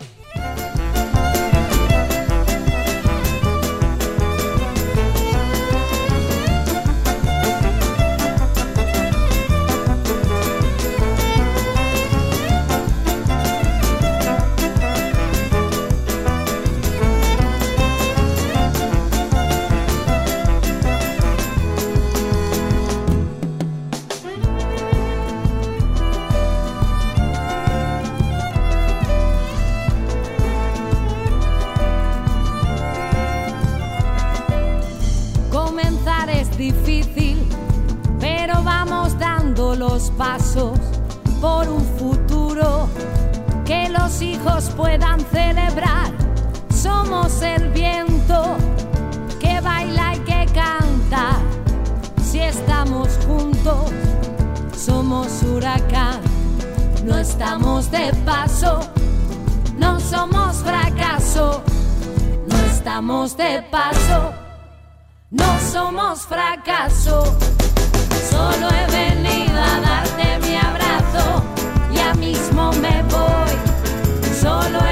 Pasos por un futuro que los hijos puedan celebrar. Somos el viento que baila y que canta. Si estamos juntos, somos huracán. No estamos de paso, no somos fracaso. No estamos de paso, no somos fracaso. Solo he venido a darte mi abrazo, ya mismo me voy. Solo he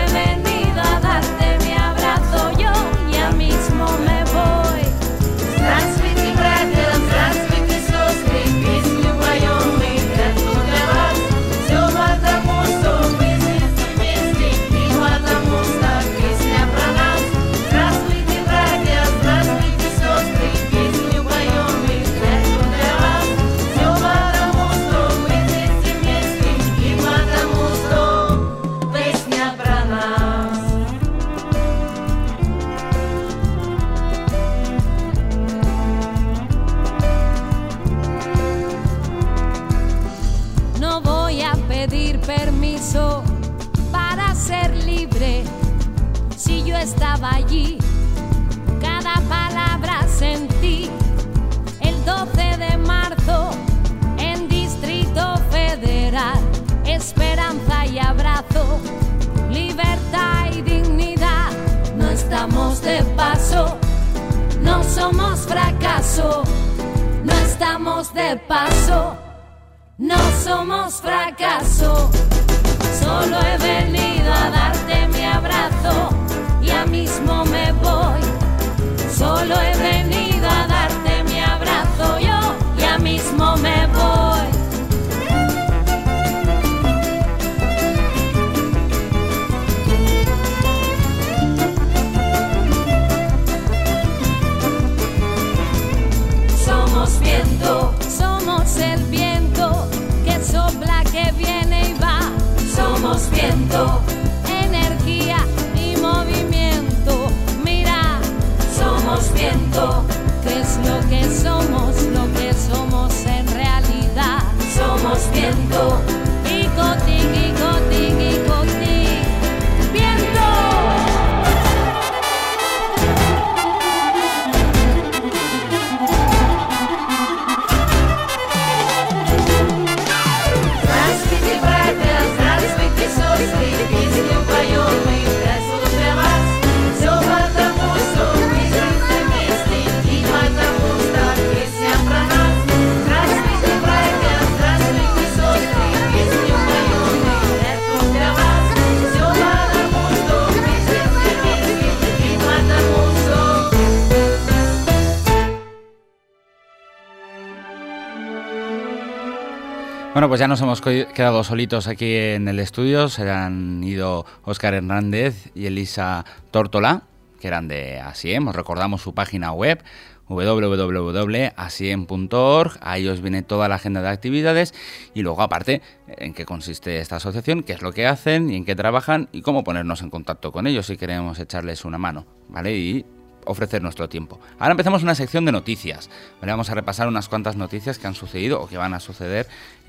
libre. Si yo estaba allí, cada palabra sentí. El doce de marzo, en Distrito Federal, esperanza y abrazo, libertad y dignidad. No estamos de paso, no somos fracaso. No estamos de paso, no somos fracaso. Solo he venido a darte mi abrazo, ya mismo me voy. Solo he venido a darte mi abrazo, yo ya mismo me voy. Somos viento, somos el viento que sopla, que viene y va. Somos viento, energía y movimiento. Mira, somos viento, que es lo que somos, lo que somos en realidad. Somos viento, y cotín, y cotín, y cotín. Viento. Bueno, pues ya nos hemos quedado solitos aquí en el estudio. Se han ido Óscar Hernández y Elisa Tórtola, que eran de ASIEM. Os recordamos su página web, doble u doble u doble punto asiem punto org. Ahí os viene toda la agenda de actividades y luego, aparte, en qué consiste esta asociación, qué es lo que hacen y en qué trabajan y cómo ponernos en contacto con ellos si queremos echarles una mano, ¿vale? Y ofrecer nuestro tiempo. Ahora empezamos una sección de noticias, ¿vale? Vamos a repasar unas cuantas noticias que han sucedido o que van a suceder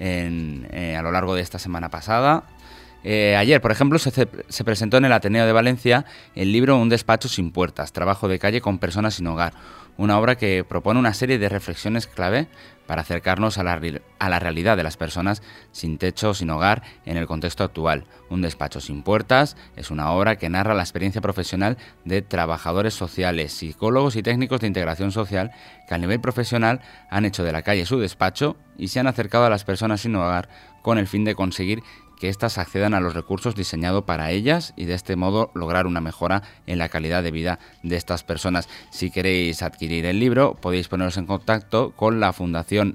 en, eh, a lo largo de esta semana pasada. Eh, ayer, por ejemplo, se, se presentó en el Ateneo de Valencia el libro Un despacho sin puertas, trabajo de calle con personas sin hogar, una obra que propone una serie de reflexiones clave para acercarnos a la, a la realidad de las personas sin techo, sin hogar, en el contexto actual. Un despacho sin puertas es una obra que narra la experiencia profesional de trabajadores sociales, psicólogos y técnicos de integración social que a nivel profesional han hecho de la calle su despacho y se han acercado a las personas sin hogar con el fin de conseguir que éstas accedan a los recursos diseñados para ellas y de este modo lograr una mejora en la calidad de vida de estas personas. Si queréis adquirir el libro, podéis poneros en contacto con la fundación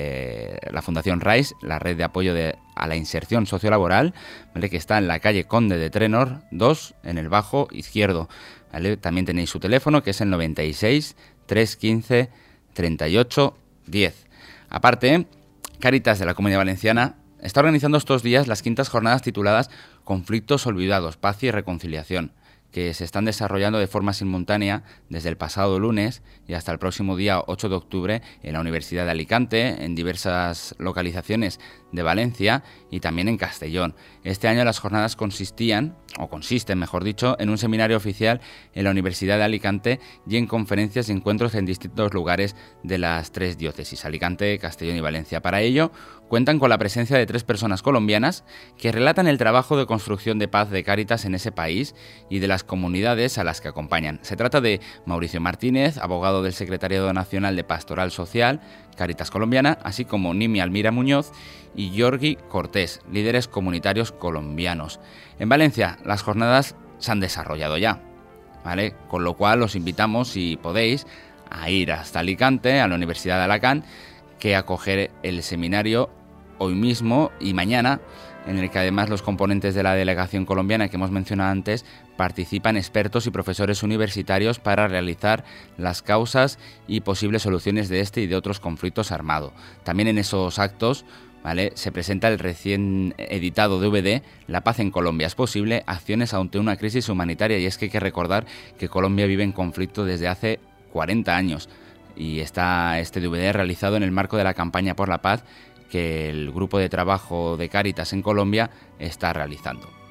de la Fundación RAIS, la red de apoyo de, a la inserción sociolaboral, ¿vale? Que está en la calle Conde de Trenor dos, en el bajo izquierdo, ¿vale? También tenéis su teléfono, que es el noventa y seis, trescientos quince, treinta y ocho, diez. Aparte, Cáritas de la Comunidad Valenciana está organizando estos días las quintas jornadas tituladas Conflictos olvidados, paz y reconciliación, que se están desarrollando de forma simultánea desde el pasado lunes y hasta el próximo día ocho de octubre en la Universidad de Alicante, en diversas localizaciones de Valencia y también en Castellón. Este año las jornadas consistían, o consisten mejor dicho, en un seminario oficial en la Universidad de Alicante y en conferencias y encuentros en distintos lugares de las tres diócesis, Alicante, Castellón y Valencia. Para ello, cuentan con la presencia de tres personas colombianas que relatan el trabajo de construcción de paz de Cáritas en ese país y de las comunidades a las que acompañan. Se trata de Mauricio Martínez, abogado del Secretariado Nacional de Pastoral Social, Cáritas Colombiana, así como Nimi Almira Muñoz y Giorgi Cortés, líderes comunitarios colombianos. En Valencia, las jornadas se han desarrollado ya, ¿vale? Con lo cual os invitamos, si podéis, a ir hasta Alicante, a la Universidad de Alacant, que acoger el seminario hoy mismo y mañana, en el que además los componentes de la delegación colombiana que hemos mencionado antes participan expertos y profesores universitarios para realizar las causas y posibles soluciones de este y de otros conflictos armados. También en esos actos, ¿vale?, se presenta el recién editado D V D La paz en Colombia es posible, acciones ante una crisis humanitaria, y es que hay que recordar que Colombia vive en conflicto desde hace cuarenta años y está este D V D realizado en el marco de la campaña por la paz que el grupo de trabajo de Cáritas en Colombia está realizando.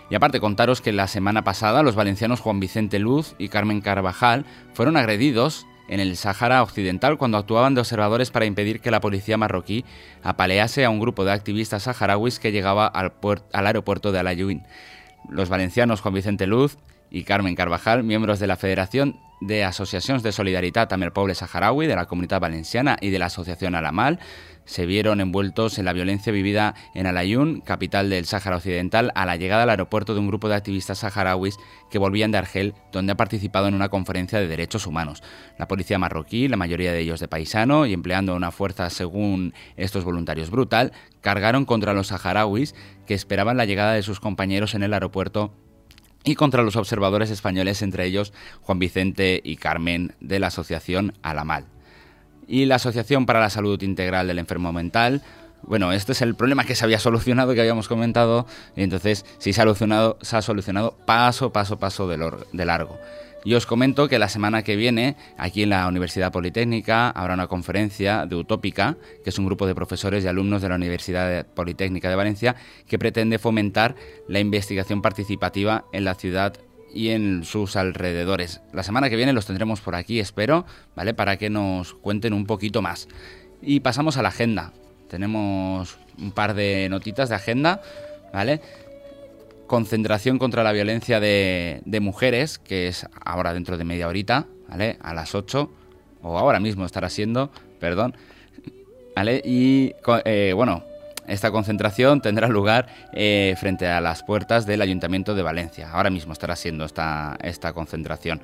Y aparte, contaros que la semana pasada los valencianos Juan Vicente Luz y Carmen Carvajal fueron agredidos en el Sáhara Occidental cuando actuaban de observadores para impedir que la policía marroquí apalease a un grupo de activistas saharauis que llegaba al, puer- al aeropuerto de Al Ain. Los valencianos Juan Vicente Luz y Carmen Carvajal, miembros de la Federación de Asociacions de Solidaritat amb el Poble Saharaui de la Comunitat Valenciana y de la Asociación Alamal, se vieron envueltos en la violencia vivida en Al Ain, capital del Sáhara Occidental, a la llegada al aeropuerto de un grupo de activistas saharauis que volvían de Argel, donde ha participado en una conferencia de derechos humanos. La policía marroquí, la mayoría de ellos de paisano, y empleando una fuerza, según estos voluntarios, brutal, cargaron contra los saharauis que esperaban la llegada de sus compañeros en el aeropuerto y contra los observadores españoles, entre ellos Juan Vicente y Carmen, de la Asociación Alamal. Y la Asociación para la Salud Integral del Enfermo Mental, bueno, este es el problema que se había solucionado, que habíamos comentado, y entonces sí se ha solucionado, se ha solucionado paso, paso, paso de, lo, de largo. Y os comento que la semana que viene, aquí en la Universidad Politécnica, habrá una conferencia de Utópica, que es un grupo de profesores y alumnos de la Universidad Politécnica de Valencia, que pretende fomentar la investigación participativa en la ciudad y en sus alrededores. La semana que viene los tendremos por aquí, espero, ¿vale? Para que nos cuenten un poquito más. Y pasamos a la agenda. Tenemos un par de notitas de agenda, ¿vale? Concentración contra la violencia de, de mujeres, que es ahora dentro de media horita, ¿vale? A las ocho, o ahora mismo estará siendo, perdón, ¿vale? Y, eh, bueno, esta concentración tendrá lugar eh, frente a las puertas del Ayuntamiento de Valencia. Ahora mismo estará siendo esta, esta concentración.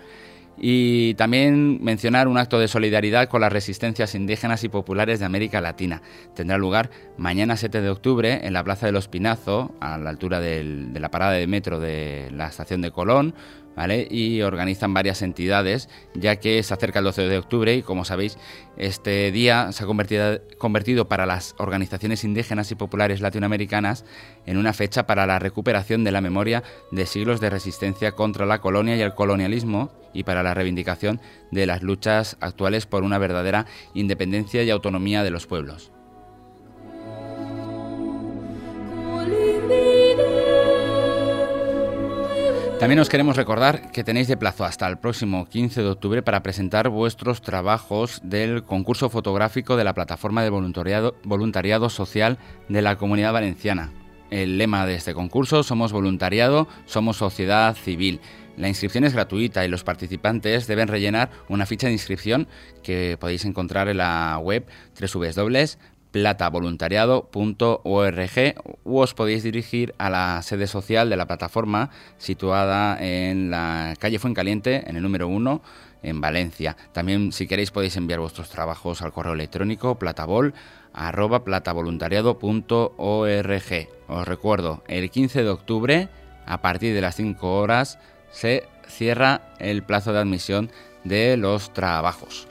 Y también mencionar un acto de solidaridad con las resistencias indígenas y populares de América Latina. Tendrá lugar mañana siete de octubre en la Plaza del Espinazo, a la altura del, de la parada de metro de la estación de Colón, ¿vale? Y organizan varias entidades, ya que se acerca el doce de octubre y, como sabéis, este día se ha convertido, convertido para las organizaciones indígenas y populares latinoamericanas en una fecha para la recuperación de la memoria de siglos de resistencia contra la colonia y el colonialismo, y para la reivindicación de las luchas actuales por una verdadera independencia y autonomía de los pueblos. También os queremos recordar que tenéis de plazo hasta el próximo quince de octubre para presentar vuestros trabajos del concurso fotográfico de la plataforma de voluntariado, voluntariado social de la Comunidad Valenciana. El lema de este concurso: somos voluntariado, somos sociedad civil. La inscripción es gratuita y los participantes deben rellenar una ficha de inscripción que podéis encontrar en la web doble u doble u doble u punto plata voluntariado punto org, o os podéis dirigir a la sede social de la plataforma situada en la calle Fuencaliente, en el número uno, en Valencia. También, si queréis, podéis enviar vuestros trabajos al correo electrónico platabol arroba platavoluntariado punto org. Os recuerdo, el quince de octubre, a partir de las cinco horas, se cierra el plazo de admisión de los trabajos.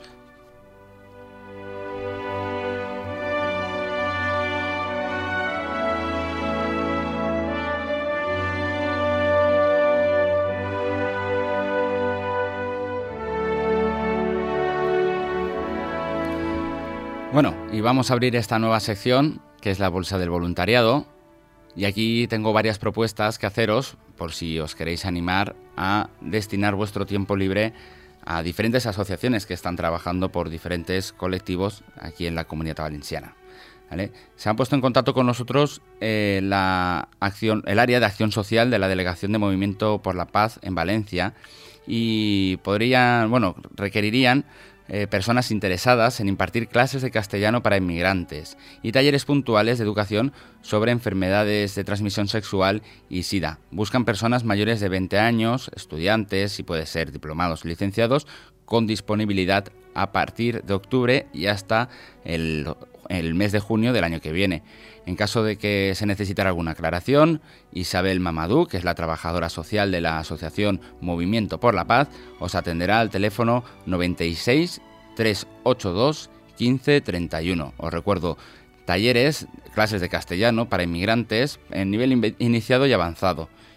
Bueno, y vamos a abrir esta nueva sección, que es la Bolsa del Voluntariado, y aquí tengo varias propuestas que haceros por si os queréis animar a destinar vuestro tiempo libre a diferentes asociaciones que están trabajando por diferentes colectivos aquí en la Comunidad Valenciana, ¿vale? Se han puesto en contacto con nosotros eh, la acción, el área de acción social de la Delegación de Movimiento por la Paz en Valencia, y podrían, bueno, requerirían Eh, personas interesadas en impartir clases de castellano para inmigrantes y talleres puntuales de educación sobre enfermedades de transmisión sexual y SIDA. Buscan personas mayores de veinte años, estudiantes y puede ser diplomados, licenciados, con disponibilidad a partir de octubre y hasta el, el mes de junio del año que viene. En caso de que se necesitara alguna aclaración, Isabel Mamadou, que es la trabajadora social de la Asociación Movimiento por la Paz, os atenderá al teléfono noventa y seis, trescientos ochenta y dos, quince treinta y uno. Os recuerdo, talleres, clases de castellano para inmigrantes en nivel iniciado y avanzado.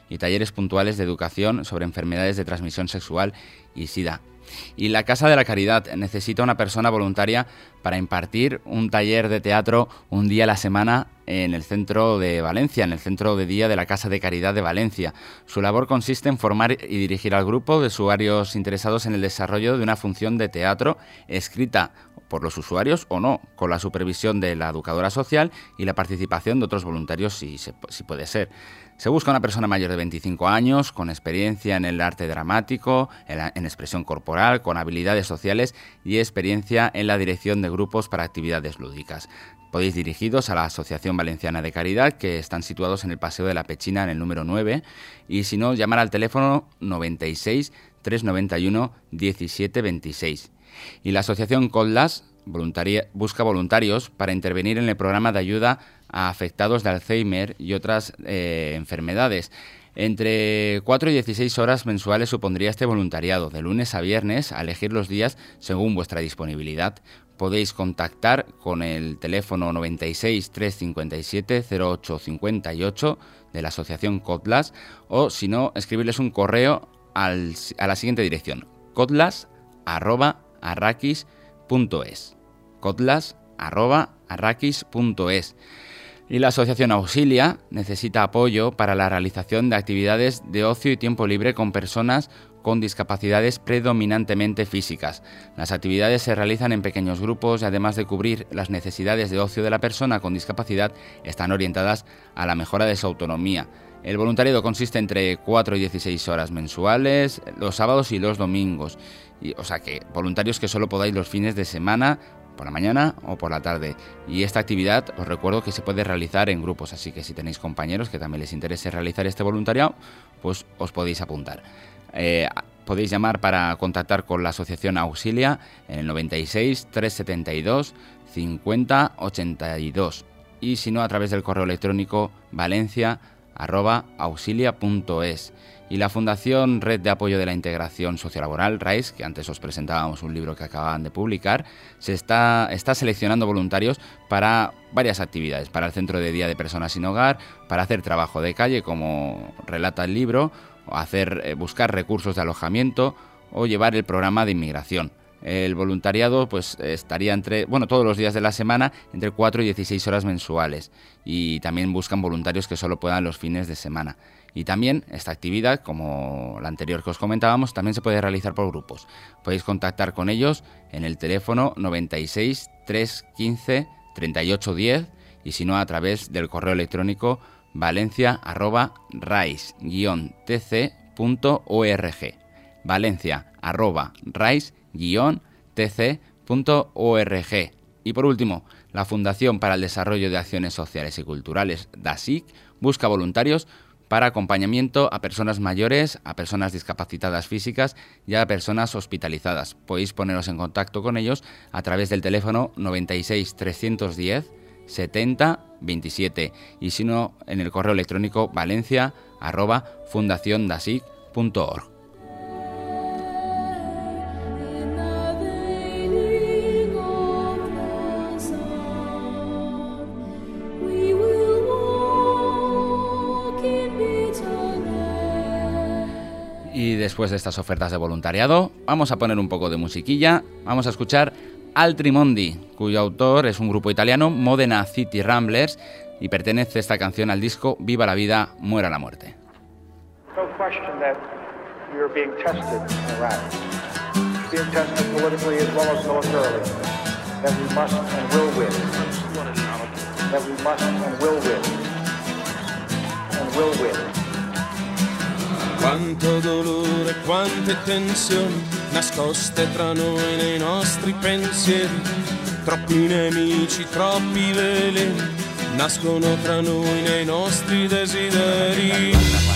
y talleres puntuales de educación sobre enfermedades de transmisión sexual y SIDA. Y la Casa de la Caridad necesita una persona voluntaria para impartir un taller de teatro un día a la semana en el centro de Valencia, en el centro de día de la Casa de Caridad de Valencia. Su labor consiste en formar y dirigir al grupo de usuarios interesados en el desarrollo de una función de teatro escrita por los usuarios o no, con la supervisión de la educadora social y la participación de otros voluntarios si, se, si puede ser. Se busca una persona mayor de veinticinco años, con experiencia en el arte dramático, en, la, en expresión corporal, con habilidades sociales y experiencia en la dirección de grupos para actividades lúdicas. Podéis dirigiros a la Asociación Valenciana de Caridad, que están situados en el Paseo de la Pechina, en el número nueve, y si no, llamar al teléfono noventa y seis, trescientos noventa y uno, diecisiete veintiséis. Y la Asociación Cotlas voluntaria, busca voluntarios para intervenir en el programa de ayuda a afectados de Alzheimer y otras eh, enfermedades. Entre cuatro y dieciséis horas mensuales supondría este voluntariado, de lunes a viernes, a elegir los días según vuestra disponibilidad. Podéis contactar con el teléfono noventa y seis, trescientos cincuenta y siete, cero ocho cincuenta y ocho de la Asociación Cotlas, o si no, escribirles un correo al, a la siguiente dirección: cotlas arroba arrakis punto es. cotlas arroba arrakis punto es. Y la Asociación Auxilia necesita apoyo para la realización de actividades de ocio y tiempo libre con personas con discapacidades predominantemente físicas. Las actividades se realizan en pequeños grupos y, además de cubrir las necesidades de ocio de la persona con discapacidad, están orientadas a la mejora de su autonomía. El voluntariado consiste entre cuatro y dieciséis horas mensuales, los sábados y los domingos. Y, o sea que voluntarios que solo podáis los fines de semana, por la mañana o por la tarde. Y esta actividad os recuerdo que se puede realizar en grupos, así que si tenéis compañeros que también les interese realizar este voluntariado, pues os podéis apuntar. Eh, podéis llamar para contactar con la Asociación Auxilia en el noventa y seis, trescientos setenta y dos, cincuenta ochenta y dos, y si no, a través del correo electrónico valencia arroba auxilia punto es. Y la Fundación Red de Apoyo de la Integración Sociolaboral, RAIS, que antes os presentábamos un libro que acaban de publicar, se está, está seleccionando voluntarios para varias actividades, para el Centro de Día de Personas Sin Hogar, para hacer trabajo de calle, como relata el libro, o hacer, eh, buscar recursos de alojamiento o llevar el programa de inmigración. El voluntariado pues estaría entre, bueno, todos los días de la semana, entre cuatro y dieciséis horas mensuales, y también buscan voluntarios que solo puedan los fines de semana. Y también esta actividad, como la anterior que os comentábamos, también se puede realizar por grupos. Podéis contactar con ellos en el teléfono noventa y seis, trescientos quince, treinta y ocho diez, y si no, a través del correo electrónico valencia arroba rais guion t c punto org. Valencia arroba rais guion t c punto org. Y por último, la Fundación para el Desarrollo de Acciones Sociales y Culturales, DASIC, busca voluntarios para acompañamiento a personas mayores, a personas discapacitadas físicas y a personas hospitalizadas. Podéis poneros en contacto con ellos a través del teléfono noventa y seis, trescientos diez, setenta veintisiete, y si no, en el correo electrónico valencia arroba fundaciondasic punto org. Y después de estas ofertas de voluntariado, vamos a poner un poco de musiquilla. Vamos a escuchar Altri Mondi, cuyo autor es un grupo italiano, Modena City Ramblers, y pertenece esta canción al disco Viva la vida, muera la muerte. No question that you're being tested in Iraq. Being tested politically as well as militarily. That we must and will win. That we must and will win. And will win. Quanto dolore, quante tensioni nascoste tra noi nei nostri pensieri. Troppi nemici, troppi veleni nascono tra noi nei nostri desideri.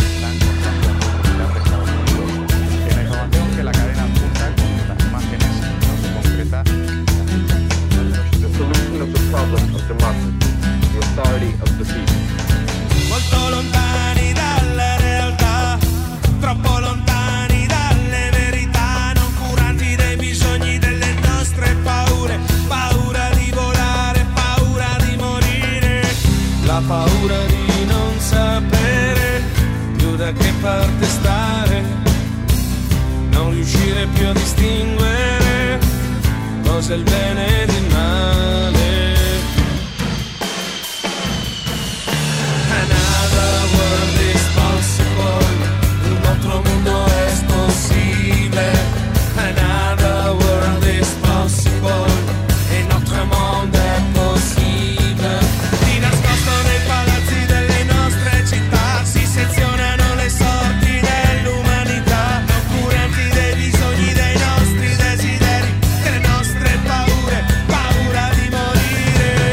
The solution of the problem of democracy, the authority of the people. Molto lontani dalla realtà, troppo lontani dalle verità, non curanti dei bisogni delle nostre paure, paura di volare, paura di morire, la paura di non sapere lasciarti stare, non riuscire più a distinguere cosa è il bene ed il male. Another world is possible, un altro mondo è possibile. Another world is possible, e nostro mondo è possibile. Di nascosto nei palazzi delle nostre città si sezionano le sorti dell'umanità, curanti dei bisogni dei nostri desideri, delle nostre paure, paura di morire.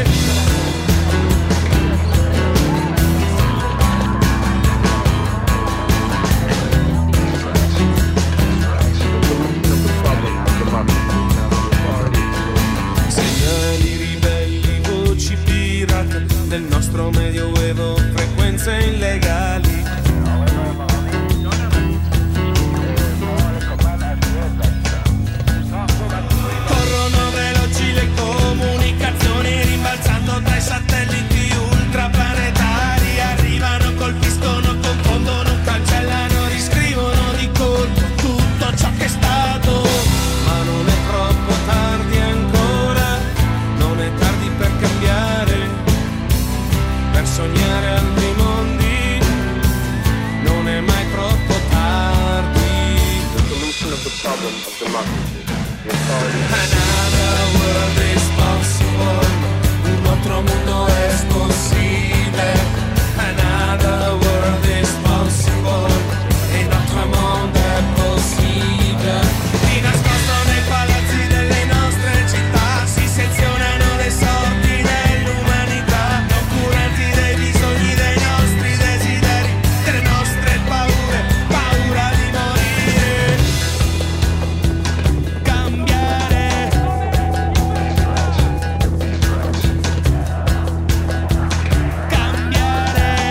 Segnali ribelli, voci pirate del nostro medioevo, frequenze illegali. Corrono veloci le comunicazioni, rimbalzando tra i satelliti ultraplanetari. Arrivano, colpiscono, confondono, cancellano, riscrivono di colpo tutto ciò che è stato. Ma non è troppo tardi ancora, non è tardi per cambiare, per sognare altri mondi, non è mai troppo tardi. The solution of the problem of democracy, the authority. Another world is possible, un altro mondo è possibile. Another world is possible, e il nostro mondo è possibile. Di nascosto nei palazzi delle nostre città si sezionano le sorti dell'umanità, curanti dei bisogni dei nostri desideri, delle nostre paure, paura di morire. Cambiare, cambiare.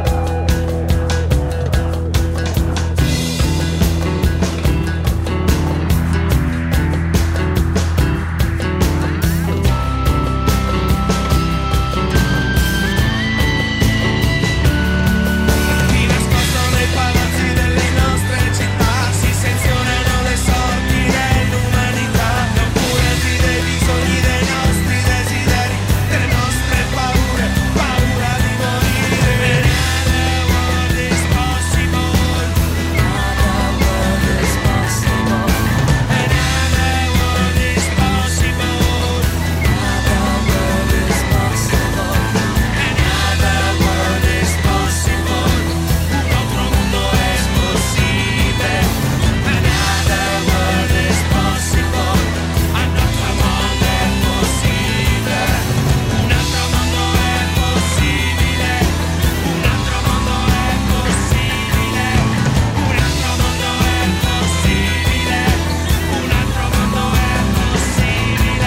Di nascosto nei palazzi delle nostre città si sezionano le sorti dell'umanità, curanti dei bisogni dei nostri desideri, delle nostre paure, paura di morire. Another world is possible, another world is possible. Another world is possible, another world is possible. Another world is possible, un altro mondo è possibile. Another world is possible, un altro mondo è possibile. Un altro mondo è possibile, un altro mondo è possibile. Un altro mondo è possibile, un altro mondo è possibile.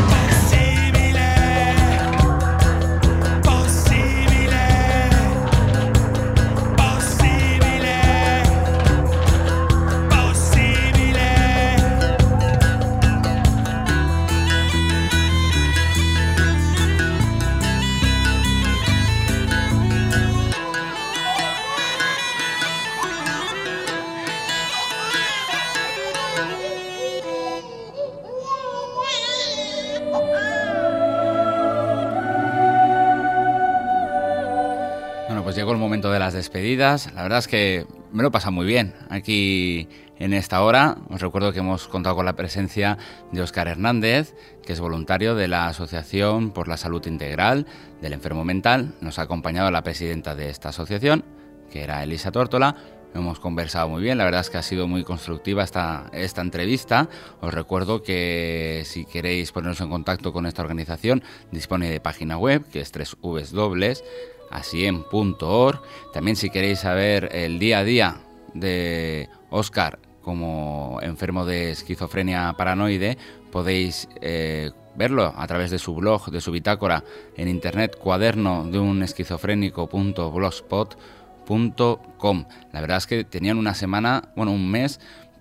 Possibile, possibile, possibile, possibile. Bueno, pues llegó el momento de las despedidas. La verdad es que me lo he pasado muy bien aquí en esta hora. Os recuerdo que hemos contado con la presencia de Óscar Hernández, que es voluntario de la Asociación por la Salud Integral del Enfermo Mental. Nos ha acompañado la presidenta de esta asociación, que era Elisa Tórtola. Hemos conversado muy bien, la verdad es que ha sido muy constructiva esta, esta entrevista. Os recuerdo que si queréis poneros en contacto con esta organización, dispone de página web, que es doble u doble u doble u punto asiem punto org. También si queréis saber el día a día de Óscar como enfermo de esquizofrenia paranoide, podéis eh, verlo a través de su blog, de su bitácora en internet, cuaderno de un esquizofrénico punto blogspot punto com. La verdad es que tenían una semana, bueno, un mes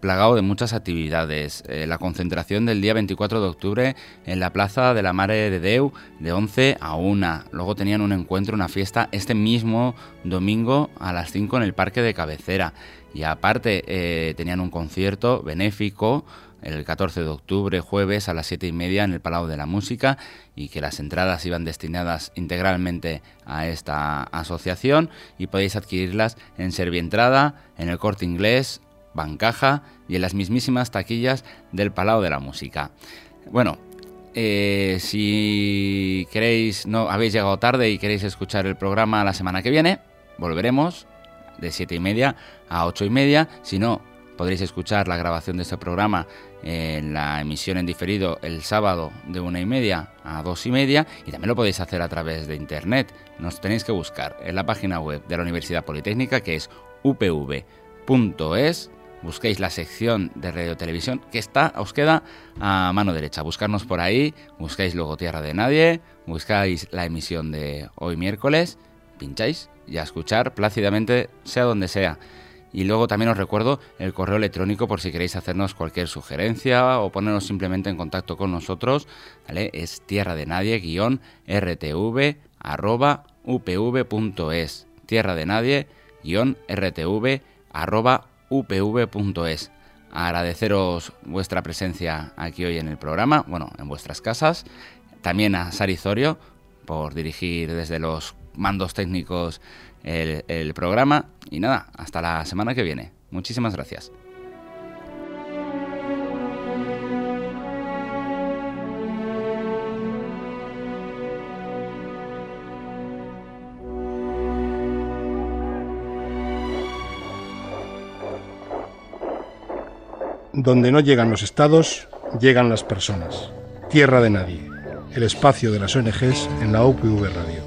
plagado de muchas actividades. Eh, la concentración del día veinticuatro de octubre en la Plaza de la Mare de Déu de once a una. Luego tenían un encuentro, una fiesta este mismo domingo a las cinco en el Parque de Cabecera. Y aparte eh, tenían un concierto benéfico el catorce de octubre, jueves, a las siete y media en el Palau de la Música, y que las entradas iban destinadas integralmente a esta asociación, y podéis adquirirlas en Servientrada, en el Corte Inglés, Bancaja y en las mismísimas taquillas del Palau de la Música. Bueno, eh, si queréis, no habéis llegado tarde y queréis escuchar el programa la semana que viene, volveremos de siete y media a ocho y media. Si no, podréis escuchar la grabación de este programa en la emisión en diferido el sábado de una y media a dos y media, y también lo podéis hacer a través de internet. Nos tenéis que buscar en la página web de la Universidad Politécnica, que es u p v punto es. Busquéis la sección de radio televisión que está, os queda a mano derecha. Buscarnos por ahí, buscáis luego Tierra de Nadie, buscáis la emisión de hoy miércoles, pincháis y a escuchar plácidamente, sea donde sea. Y luego también os recuerdo el correo electrónico por si queréis hacernos cualquier sugerencia o ponernos simplemente en contacto con nosotros, ¿vale? Es tierra de nadie guión r t v arroba u p v punto es. Tierra de nadie guión r t v arroba u p v punto es. Agradeceros vuestra presencia aquí hoy en el programa, bueno, en vuestras casas. También a Sari Zorio por dirigir desde los mandos técnicos El, el programa. Y nada, hasta la semana que viene. Muchísimas gracias. Donde no llegan los estados, llegan las personas. Tierra de Nadie, el espacio de las O N Ges en la U P V Radio.